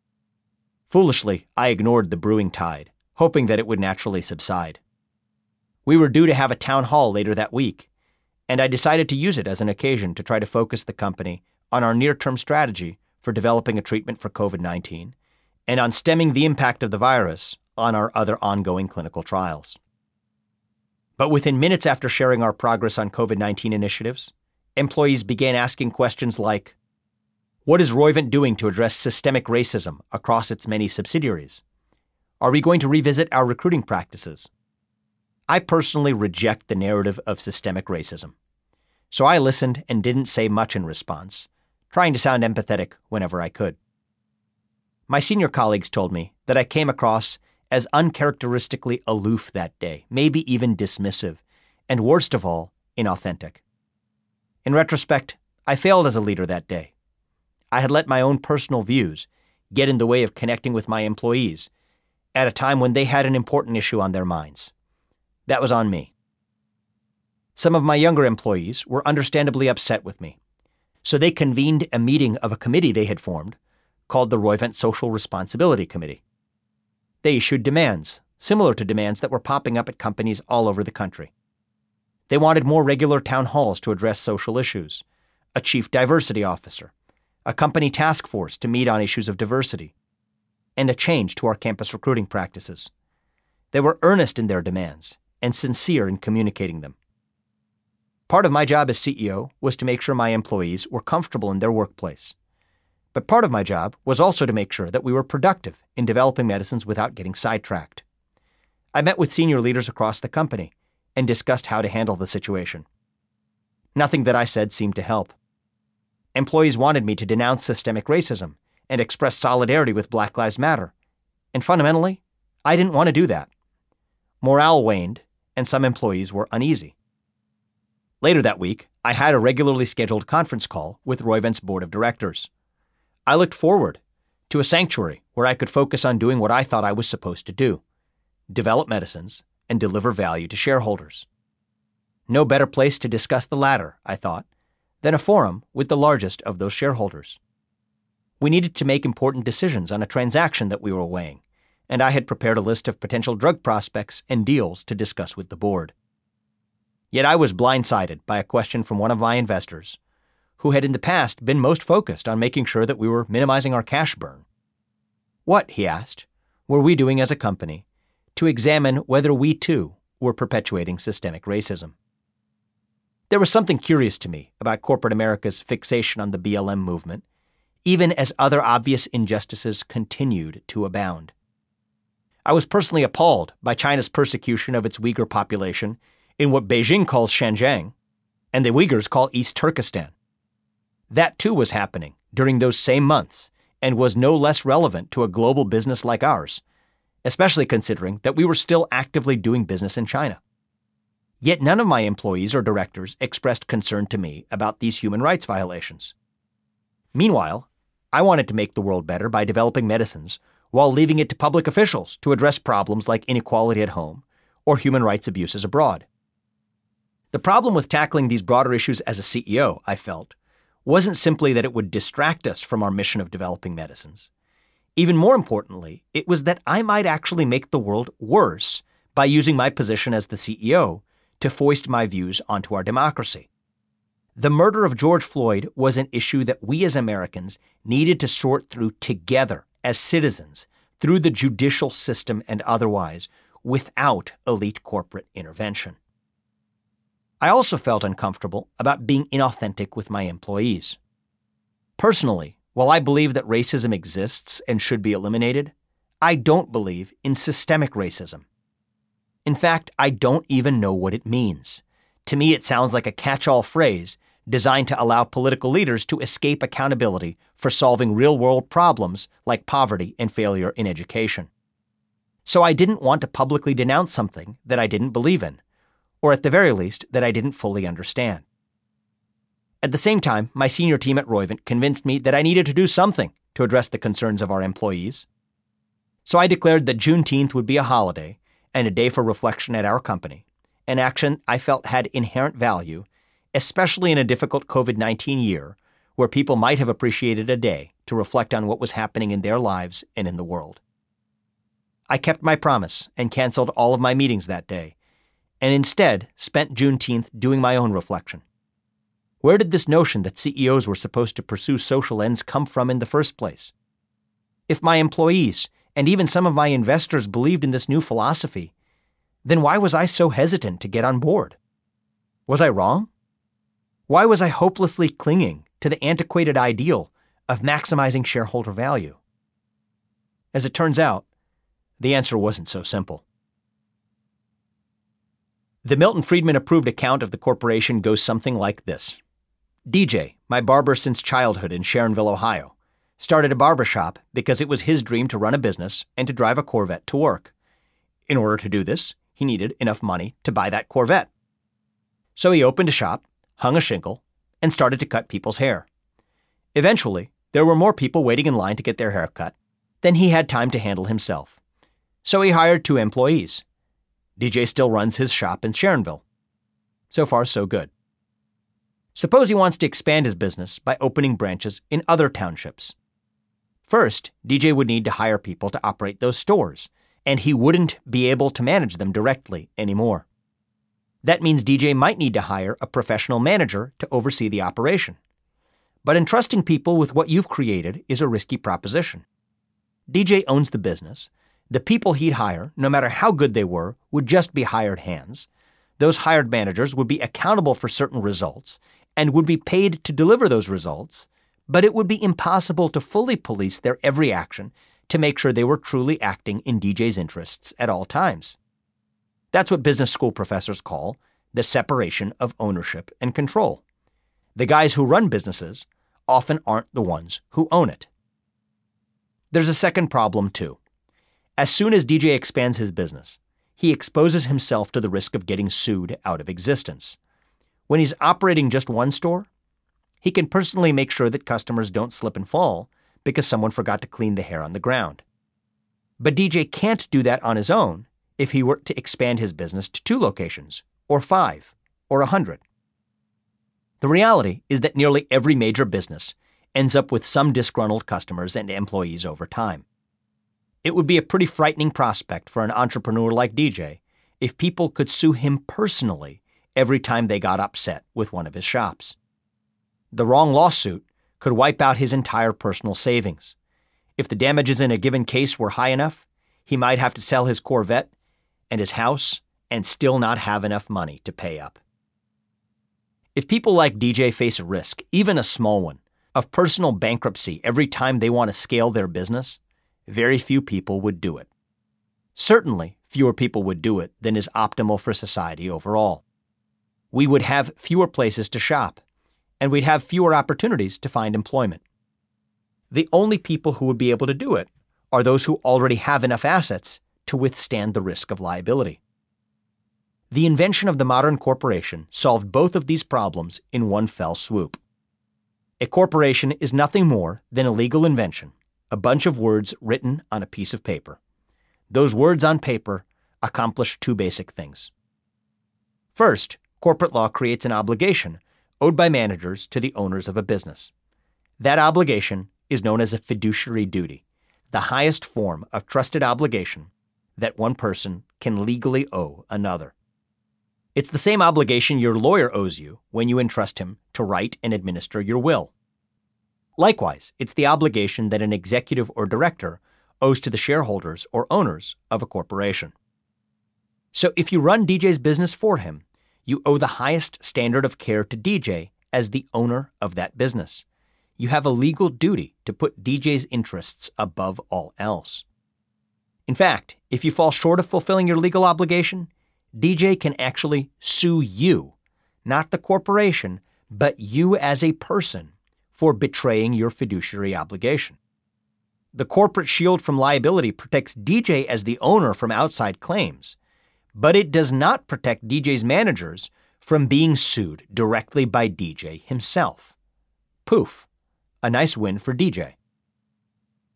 [SPEAKER 1] Foolishly, I ignored the brewing tide, hoping that it would naturally subside. We were due to have a town hall later that week, and I decided to use it as an occasion to try to focus the company on our near-term strategy for developing a treatment for COVID nineteen and on stemming the impact of the virus on our other ongoing clinical trials. But within minutes after sharing our progress on COVID nineteen initiatives, employees began asking questions like, what is Roivant doing to address systemic racism across its many subsidiaries? Are we going to revisit our recruiting practices? I personally reject the narrative of systemic racism, so I listened and didn't say much in response, trying to sound empathetic whenever I could. My senior colleagues told me that I came across as uncharacteristically aloof that day, maybe even dismissive, and worst of all, inauthentic. In retrospect, I failed as a leader that day. I had let my own personal views get in the way of connecting with my employees at a time when they had an important issue on their minds. That was on me. Some of my younger employees were understandably upset with me, so they convened a meeting of a committee they had formed called the Roivant Social Responsibility Committee. They issued demands, similar to demands that were popping up at companies all over the country. They wanted more regular town halls to address social issues, a chief diversity officer, a company task force to meet on issues of diversity, and a change to our campus recruiting practices. They were earnest in their demands and sincere in communicating them. Part of my job as C E O was to make sure my employees were comfortable in their workplace. But part of my job was also to make sure that we were productive in developing medicines without getting sidetracked. I met with senior leaders across the company and discussed how to handle the situation. Nothing that I said seemed to help. Employees wanted me to denounce systemic racism and express solidarity with Black Lives Matter. And fundamentally, I didn't want to do that. Morale waned, and some employees were uneasy. Later that week, I had a regularly scheduled conference call with Roivant's board of directors. I looked forward to a sanctuary where I could focus on doing what I thought I was supposed to do: develop medicines and deliver value to shareholders. No better place to discuss the latter, I thought, than a forum with the largest of those shareholders. We needed to make important decisions on a transaction that we were weighing, and I had prepared a list of potential drug prospects and deals to discuss with the board. Yet I was blindsided by a question from one of my investors, who had in the past been most focused on making sure that we were minimizing our cash burn. What, he asked, were we doing as a company to examine whether we too were perpetuating systemic racism? There was something curious to me about corporate America's fixation on the B L M movement, even as other obvious injustices continued to abound. I was personally appalled by China's persecution of its Uyghur population in what Beijing calls Xinjiang, and the Uyghurs call East Turkestan. That too was happening during those same months and was no less relevant to a global business like ours, especially considering that we were still actively doing business in China. Yet none of my employees or directors expressed concern to me about these human rights violations. Meanwhile, I wanted to make the world better by developing medicines while leaving it to public officials to address problems like inequality at home or human rights abuses abroad. The problem with tackling these broader issues as a C E O, I felt, wasn't simply that it would distract us from our mission of developing medicines. Even more importantly, it was that I might actually make the world worse by using my position as the C E O to foist my views onto our democracy. The murder of George Floyd was an issue that we as Americans needed to sort through together as citizens, through the judicial system and otherwise, without elite corporate intervention. I also felt uncomfortable about being inauthentic with my employees. Personally, while I believe that racism exists and should be eliminated, I don't believe in systemic racism. In fact, I don't even know what it means. To me, it sounds like a catch-all phrase designed to allow political leaders to escape accountability for solving real-world problems like poverty and failure in education. So I didn't want to publicly denounce something that I didn't believe in, or at the very least, that I didn't fully understand. At the same time, my senior team at Roivant convinced me that I needed to do something to address the concerns of our employees. So I declared that Juneteenth would be a holiday and a day for reflection at our company, an action I felt had inherent value, especially in a difficult COVID nineteen year where people might have appreciated a day to reflect on what was happening in their lives and in the world. I kept my promise and canceled all of my meetings that day, and instead spent Juneteenth doing my own reflection. Where did this notion that C E Os were supposed to pursue social ends come from in the first place? If my employees and even some of my investors believed in this new philosophy, then why was I so hesitant to get on board? Was I wrong? Why was I hopelessly clinging to the antiquated ideal of maximizing shareholder value? As it turns out, the answer wasn't so simple. The Milton Friedman approved account of the corporation goes something like this. D J, my barber since childhood in Sharonville, Ohio, started a barbershop because it was his dream to run a business and to drive a Corvette to work. In order to do this, he needed enough money to buy that Corvette. So he opened a shop, hung a shingle, and started to cut people's hair. Eventually, there were more people waiting in line to get their hair cut than he had time to handle himself. So he hired two employees. D J still runs his shop in Sharonville. So far, so good. Suppose he wants to expand his business by opening branches in other townships. First, D J would need to hire people to operate those stores, and he wouldn't be able to manage them directly anymore. That means D J might need to hire a professional manager to oversee the operation. But entrusting people with what you've created is a risky proposition. D J owns the business. The people he'd hire, no matter how good they were, would just be hired hands. Those hired managers would be accountable for certain results and would be paid to deliver those results, but it would be impossible to fully police their every action to make sure they were truly acting in D J's interests at all times. That's what business school professors call the separation of ownership and control. The guys who run businesses often aren't the ones who own it. There's a second problem, too. As soon as D J expands his business, he exposes himself to the risk of getting sued out of existence. When he's operating just one store, he can personally make sure that customers don't slip and fall because someone forgot to clean the hair on the ground. But D J can't do that on his own if he were to expand his business to two locations, or five, or a hundred. The reality is that nearly every major business ends up with some disgruntled customers and employees over time. It would be a pretty frightening prospect for an entrepreneur like D J if people could sue him personally every time they got upset with one of his shops. The wrong lawsuit could wipe out his entire personal savings. If the damages in a given case were high enough, he might have to sell his Corvette and his house and still not have enough money to pay up. If people like D J face a risk, even a small one, of personal bankruptcy every time they want to scale their business, very few people would do it. Certainly, fewer people would do it than is optimal for society overall. We would have fewer places to shop, and we'd have fewer opportunities to find employment. The only people who would be able to do it are those who already have enough assets to withstand the risk of liability. The invention of the modern corporation solved both of these problems in one fell swoop. A corporation is nothing more than a legal invention, a bunch of words written on a piece of paper. Those words on paper accomplish two basic things. First, corporate law creates an obligation owed by managers to the owners of a business. That obligation is known as a fiduciary duty, the highest form of trusted obligation that one person can legally owe another. It's the same obligation your lawyer owes you when you entrust him to write and administer your will. Likewise, it's the obligation that an executive or director owes to the shareholders or owners of a corporation. So if you run D J's business for him, you owe the highest standard of care to D J as the owner of that business. You have a legal duty to put D J's interests above all else. In fact, if you fall short of fulfilling your legal obligation, D J can actually sue you, not the corporation, but you as a person, for betraying your fiduciary obligation. The corporate shield from liability protects D J as the owner from outside claims, but it does not protect D J's managers from being sued directly by D J himself. Poof, a nice win for D J.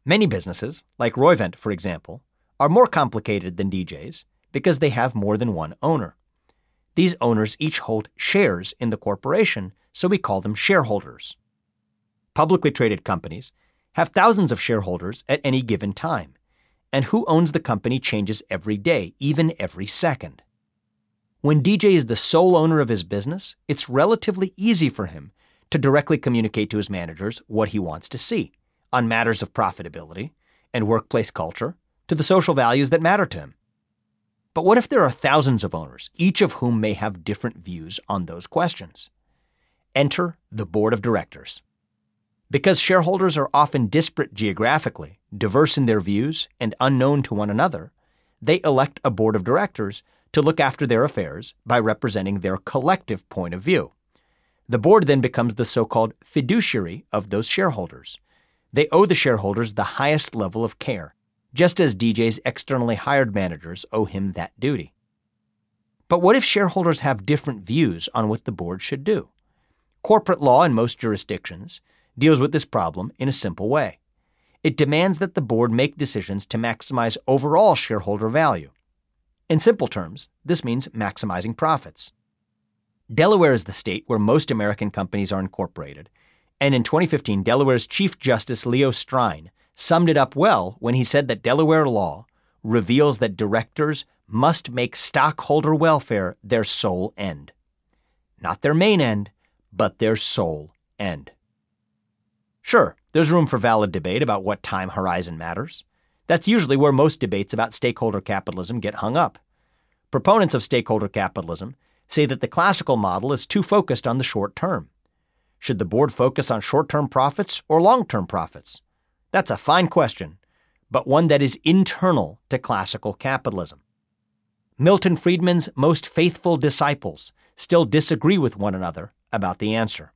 [SPEAKER 1] Many businesses, like Roivant, for example, are more complicated than D J's because they have more than one owner. These owners each hold shares in the corporation, so we call them shareholders. Publicly traded companies have thousands of shareholders at any given time, and who owns the company changes every day, even every second. When D J is the sole owner of his business, it's relatively easy for him to directly communicate to his managers what he wants to see on matters of profitability and workplace culture to the social values that matter to him. But what if there are thousands of owners, each of whom may have different views on those questions? Enter the board of directors. Because shareholders are often disparate geographically, diverse in their views, and unknown to one another, they elect a board of directors to look after their affairs by representing their collective point of view. The board then becomes the so-called fiduciary of those shareholders. They owe the shareholders the highest level of care, just as D J's externally hired managers owe him that duty. But what if shareholders have different views on what the board should do? Corporate law in most jurisdictions deals with this problem in a simple way. It demands that the board make decisions to maximize overall shareholder value. In simple terms, this means maximizing profits. Delaware is the state where most American companies are incorporated, and in twenty fifteen, Delaware's Chief Justice Leo Strine summed it up well when he said that Delaware law reveals that directors must make stockholder welfare their sole end. Not their main end, but their sole end. Sure, there's room for valid debate about what time horizon matters. That's usually where most debates about stakeholder capitalism get hung up. Proponents of stakeholder capitalism say that the classical model is too focused on the short term. Should the board focus on short-term profits or long-term profits? That's a fine question, but one that is internal to classical capitalism. Milton Friedman's most faithful disciples still disagree with one another about the answer.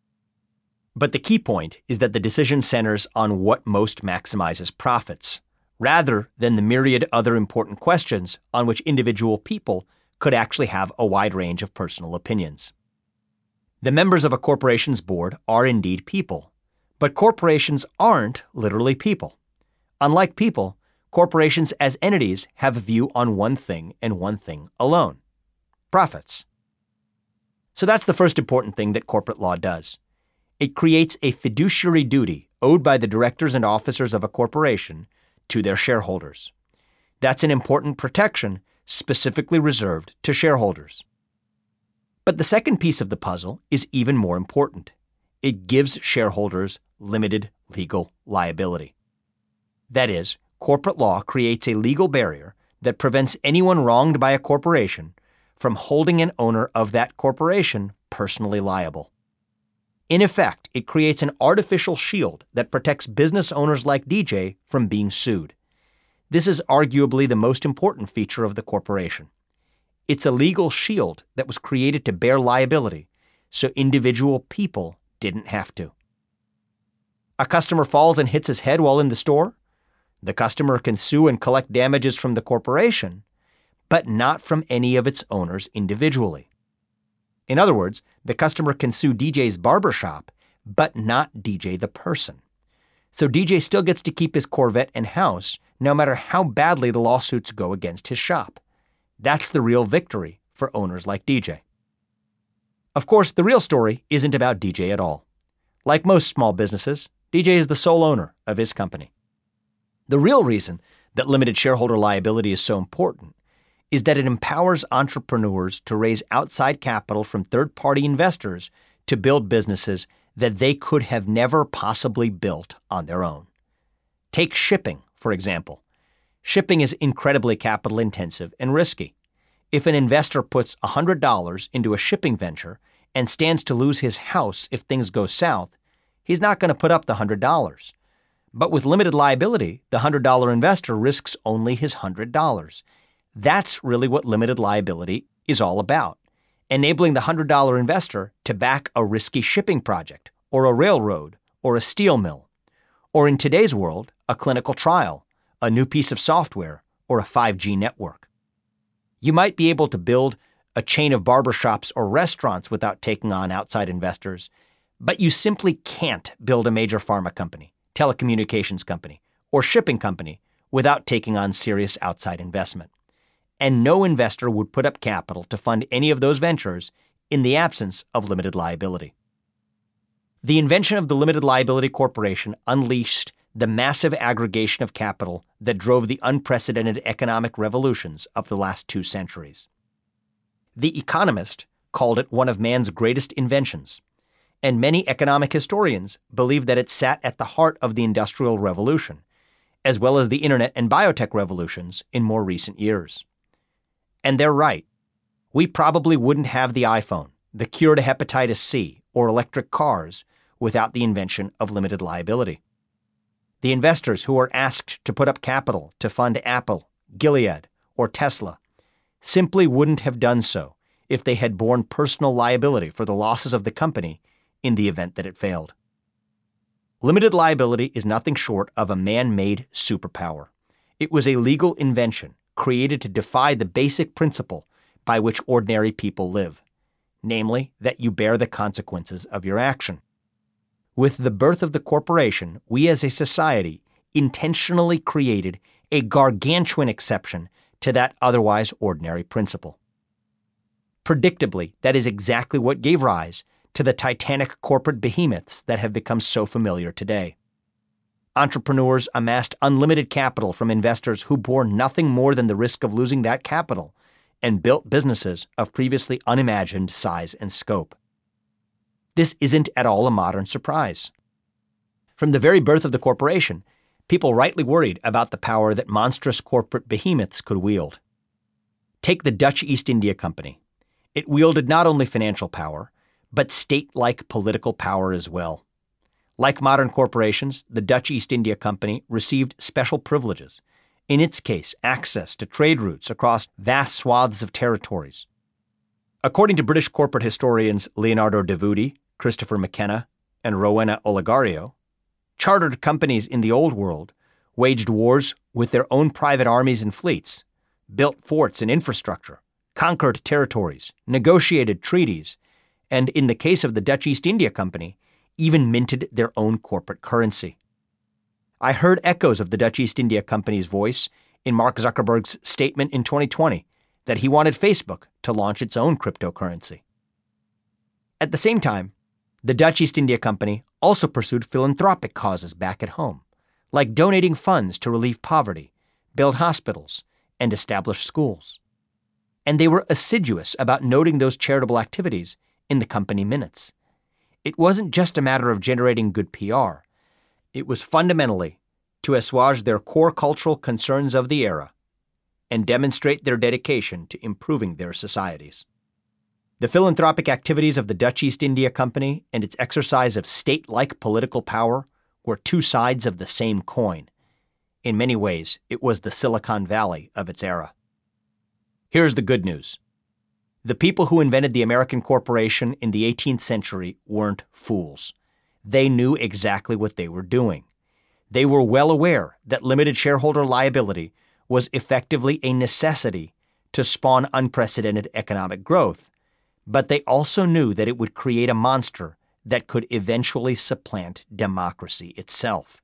[SPEAKER 1] But the key point is that the decision centers on what most maximizes profits, rather than the myriad other important questions on which individual people could actually have a wide range of personal opinions. The members of a corporation's board are indeed people, but corporations aren't literally people. Unlike people, corporations as entities have a view on one thing and one thing alone: profits. So that's the first important thing that corporate law does. It creates a fiduciary duty owed by the directors and officers of a corporation to their shareholders. That's an important protection specifically reserved to shareholders. But the second piece of the puzzle is even more important. It gives shareholders limited legal liability. That is, corporate law creates a legal barrier that prevents anyone wronged by a corporation from holding an owner of that corporation personally liable. In effect, it creates an artificial shield that protects business owners like D J from being sued. This is arguably the most important feature of the corporation. It's a legal shield that was created to bear liability, so individual people didn't have to. A customer falls and hits his head while in the store. The customer can sue and collect damages from the corporation, but not from any of its owners individually. In other words, the customer can sue D J's barbershop, but not D J the person. So D J still gets to keep his Corvette and house, no matter how badly the lawsuits go against his shop. That's the real victory for owners like D J. Of course, the real story isn't about D J at all. Like most small businesses, D J is the sole owner of his company. The real reason that limited shareholder liability is so important is that it empowers entrepreneurs to raise outside capital from third-party investors to build businesses that they could have never possibly built on their own. Take shipping, for example. Shipping is incredibly capital-intensive and risky. If an investor puts one hundred dollars into a shipping venture and stands to lose his house if things go south, he's not going to put up the one hundred dollars. But with limited liability, the one hundred dollars investor risks only his one hundred dollars. That's really what limited liability is all about, enabling the one hundred dollars investor to back a risky shipping project, or a railroad, or a steel mill, or in today's world, a clinical trial, a new piece of software, or a five G network. You might be able to build a chain of barbershops or restaurants without taking on outside investors, but you simply can't build a major pharma company, telecommunications company, or shipping company without taking on serious outside investment. And no investor would put up capital to fund any of those ventures in the absence of limited liability. The invention of the limited liability corporation unleashed the massive aggregation of capital that drove the unprecedented economic revolutions of the last two centuries. The Economist called it one of man's greatest inventions, and many economic historians believe that it sat at the heart of the Industrial Revolution, as well as the internet and biotech revolutions in more recent years. And they're right. We probably wouldn't have the iPhone, the cure to hepatitis C, or electric cars without the invention of limited liability. The investors who were asked to put up capital to fund Apple, Gilead, or Tesla simply wouldn't have done so if they had borne personal liability for the losses of the company in the event that it failed. Limited liability is nothing short of a man-made superpower. It was a legal invention created to defy the basic principle by which ordinary people live, namely that you bear the consequences of your action. With the birth of the corporation, we as a society intentionally created a gargantuan exception to that otherwise ordinary principle. Predictably, that is exactly what gave rise to the titanic corporate behemoths that have become so familiar today. Entrepreneurs amassed unlimited capital from investors who bore nothing more than the risk of losing that capital and built businesses of previously unimagined size and scope. This isn't at all a modern surprise. From the very birth of the corporation, people rightly worried about the power that monstrous corporate behemoths could wield. Take the Dutch East India Company. It wielded not only financial power, but state-like political power as well. Like modern corporations, the Dutch East India Company received special privileges, in its case, access to trade routes across vast swaths of territories. According to British corporate historians Leonardo Davudi, Christopher McKenna, and Rowena Olegario, chartered companies in the Old World waged wars with their own private armies and fleets, built forts and infrastructure, conquered territories, negotiated treaties, and in the case of the Dutch East India Company, even minted their own corporate currency. I heard echoes of the Dutch East India Company's voice in Mark Zuckerberg's statement in twenty twenty that he wanted Facebook to launch its own cryptocurrency. At the same time, the Dutch East India Company also pursued philanthropic causes back at home, like donating funds to relieve poverty, build hospitals, and establish schools. And they were assiduous about noting those charitable activities in the company minutes. It wasn't just a matter of generating good P R. It was fundamentally to assuage their core cultural concerns of the era and demonstrate their dedication to improving their societies. The philanthropic activities of the Dutch East India Company and its exercise of state-like political power were two sides of the same coin. In many ways, it was the Silicon Valley of its era. Here's the good news. The people who invented the American corporation in the eighteenth century weren't fools. They knew exactly what they were doing. They were well aware that limited shareholder liability was effectively a necessity to spawn unprecedented economic growth, but they also knew that it would create a monster that could eventually supplant democracy itself.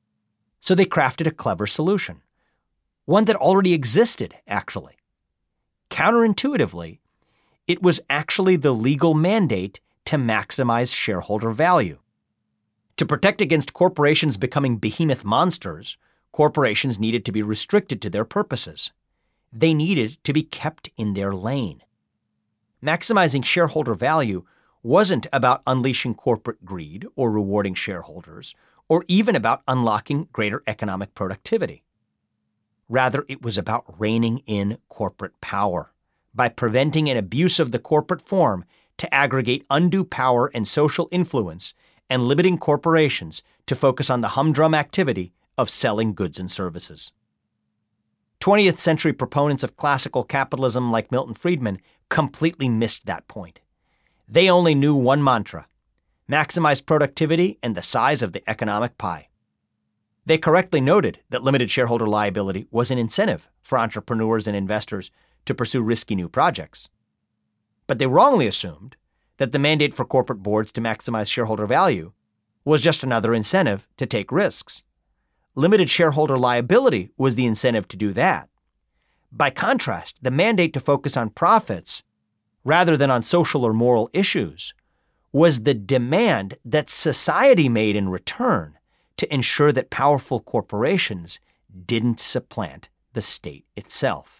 [SPEAKER 1] So they crafted a clever solution, one that already existed, actually. Counterintuitively, it was actually the legal mandate to maximize shareholder value. To protect against corporations becoming behemoth monsters, corporations needed to be restricted to their purposes. They needed to be kept in their lane. Maximizing shareholder value wasn't about unleashing corporate greed or rewarding shareholders, or even about unlocking greater economic productivity. Rather, it was about reining in corporate power by preventing an abuse of the corporate form to aggregate undue power and social influence and limiting corporations to focus on the humdrum activity of selling goods and services. twentieth century proponents of classical capitalism like Milton Friedman completely missed that point. They only knew one mantra: maximize productivity and the size of the economic pie. They correctly noted that limited shareholder liability was an incentive for entrepreneurs and investors to pursue risky new projects. But they wrongly assumed that the mandate for corporate boards to maximize shareholder value was just another incentive to take risks. limited shareholder liability was the incentive to do that. By contrast, the mandate to focus on profits rather than on social or moral issues was the demand that society made in return to ensure that powerful corporations didn't supplant the state itself.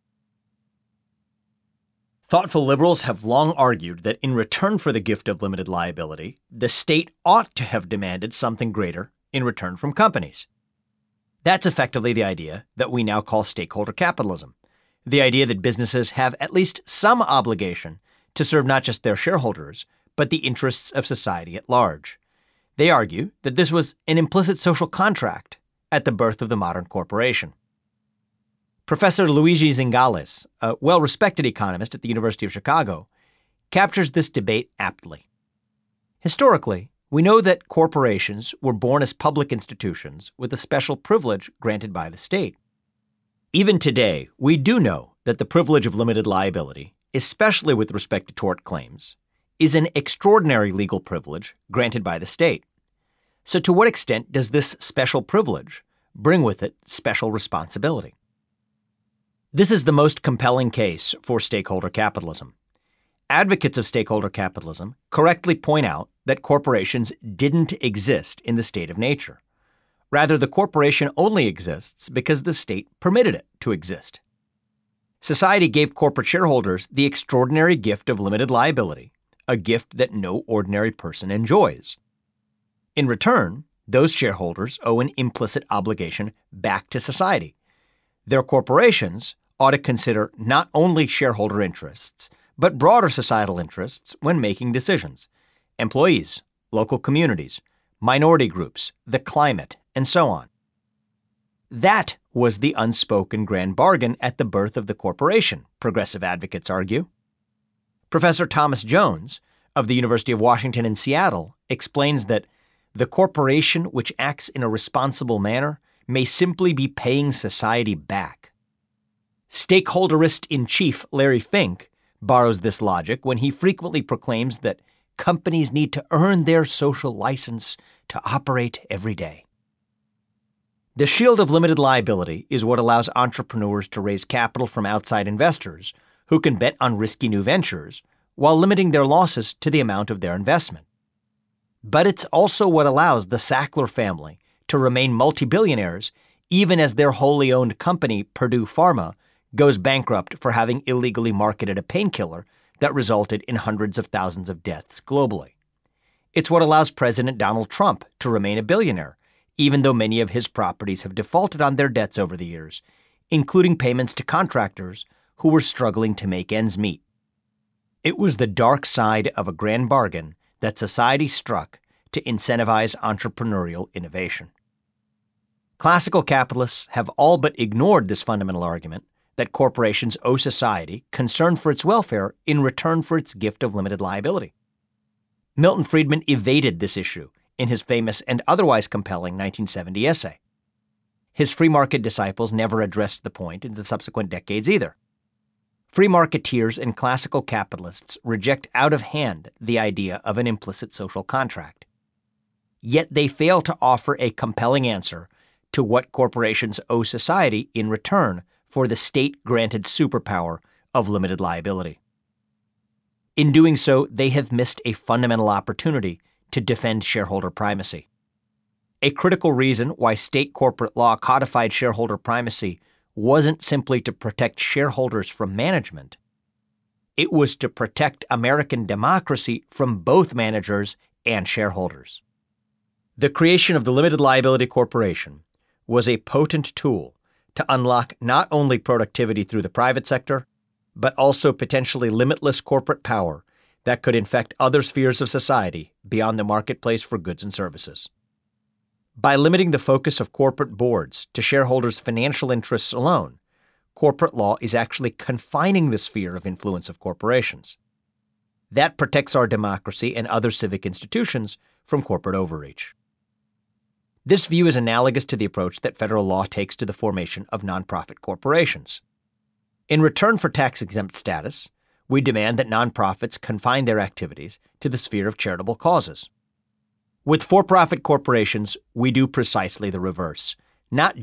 [SPEAKER 1] Thoughtful liberals have long argued that in return for the gift of limited liability, the state ought to have demanded something greater in return from companies. That's effectively the idea that we now call stakeholder capitalism, the idea that businesses have at least some obligation to serve not just their shareholders, but the interests of society at large. They argue that this was an implicit social contract at the birth of the modern corporation. Professor Luigi Zingales, a well-respected economist at the University of Chicago, captures this debate aptly. Historically, we know that corporations were born as public institutions with a special privilege granted by the state. Even today, we do know that the privilege of limited liability, especially with respect to tort claims, is an extraordinary legal privilege granted by the state. So to what extent does this special privilege bring with it special responsibility? This is the most compelling case for stakeholder capitalism. Advocates of stakeholder capitalism correctly point out that corporations didn't exist in the state of nature. Rather, the corporation only exists because the state permitted it to exist. Society gave corporate shareholders the extraordinary gift of limited liability, a gift that no ordinary person enjoys. In return, those shareholders owe an implicit obligation back to society. Their corporations ought to consider not only shareholder interests, but broader societal interests when making decisions: employees, local communities, minority groups, the climate, and so on. That was the unspoken grand bargain at the birth of the corporation, progressive advocates argue. Professor Thomas Jones of the University of Washington in Seattle explains that the corporation which acts in a responsible manner may simply be paying society back. Stakeholderist-in-chief Larry Fink borrows this logic when he frequently proclaims that companies need to earn their social license to operate every day. The shield of limited liability is what allows entrepreneurs to raise capital from outside investors who can bet on risky new ventures while limiting their losses to the amount of their investment. But it's also what allows the Sackler family to remain multi-billionaires even as their wholly owned company, Purdue Pharma, goes bankrupt for having illegally marketed a painkiller that resulted in hundreds of thousands of deaths globally. It's what allows President Donald Trump to remain a billionaire, even though many of his properties have defaulted on their debts over the years, including payments to contractors who were struggling to make ends meet. It was the dark side of a grand bargain that society struck to incentivize entrepreneurial innovation. Classical capitalists have all but ignored this fundamental argument that corporations owe society concern for its welfare in return for its gift of limited liability. Milton Friedman evaded this issue in his famous and otherwise compelling nineteen seventy essay. His free market disciples never addressed the point in the subsequent decades either. Free marketeers and classical capitalists reject out of hand the idea of an implicit social contract. Yet they fail to offer a compelling answer to what corporations owe society in return for the state-granted superpower of limited liability. In doing so, they have missed a fundamental opportunity to defend shareholder primacy. A critical reason why state corporate law codified shareholder primacy wasn't simply to protect shareholders from management. It was to protect American democracy from both managers and shareholders. The creation of the limited liability corporation was a potent tool to unlock not only productivity through the private sector, but also potentially limitless corporate power that could infect other spheres of society beyond the marketplace for goods and services. By limiting the focus of corporate boards to shareholders' financial interests alone, corporate law is actually confining the sphere of influence of corporations. That protects our democracy and other civic institutions from corporate overreach. This view is analogous to the approach that federal law takes to the formation of nonprofit corporations. In return for tax-exempt status, we demand that nonprofits confine their activities to the sphere of charitable causes. With for-profit corporations, we do precisely the reverse. Not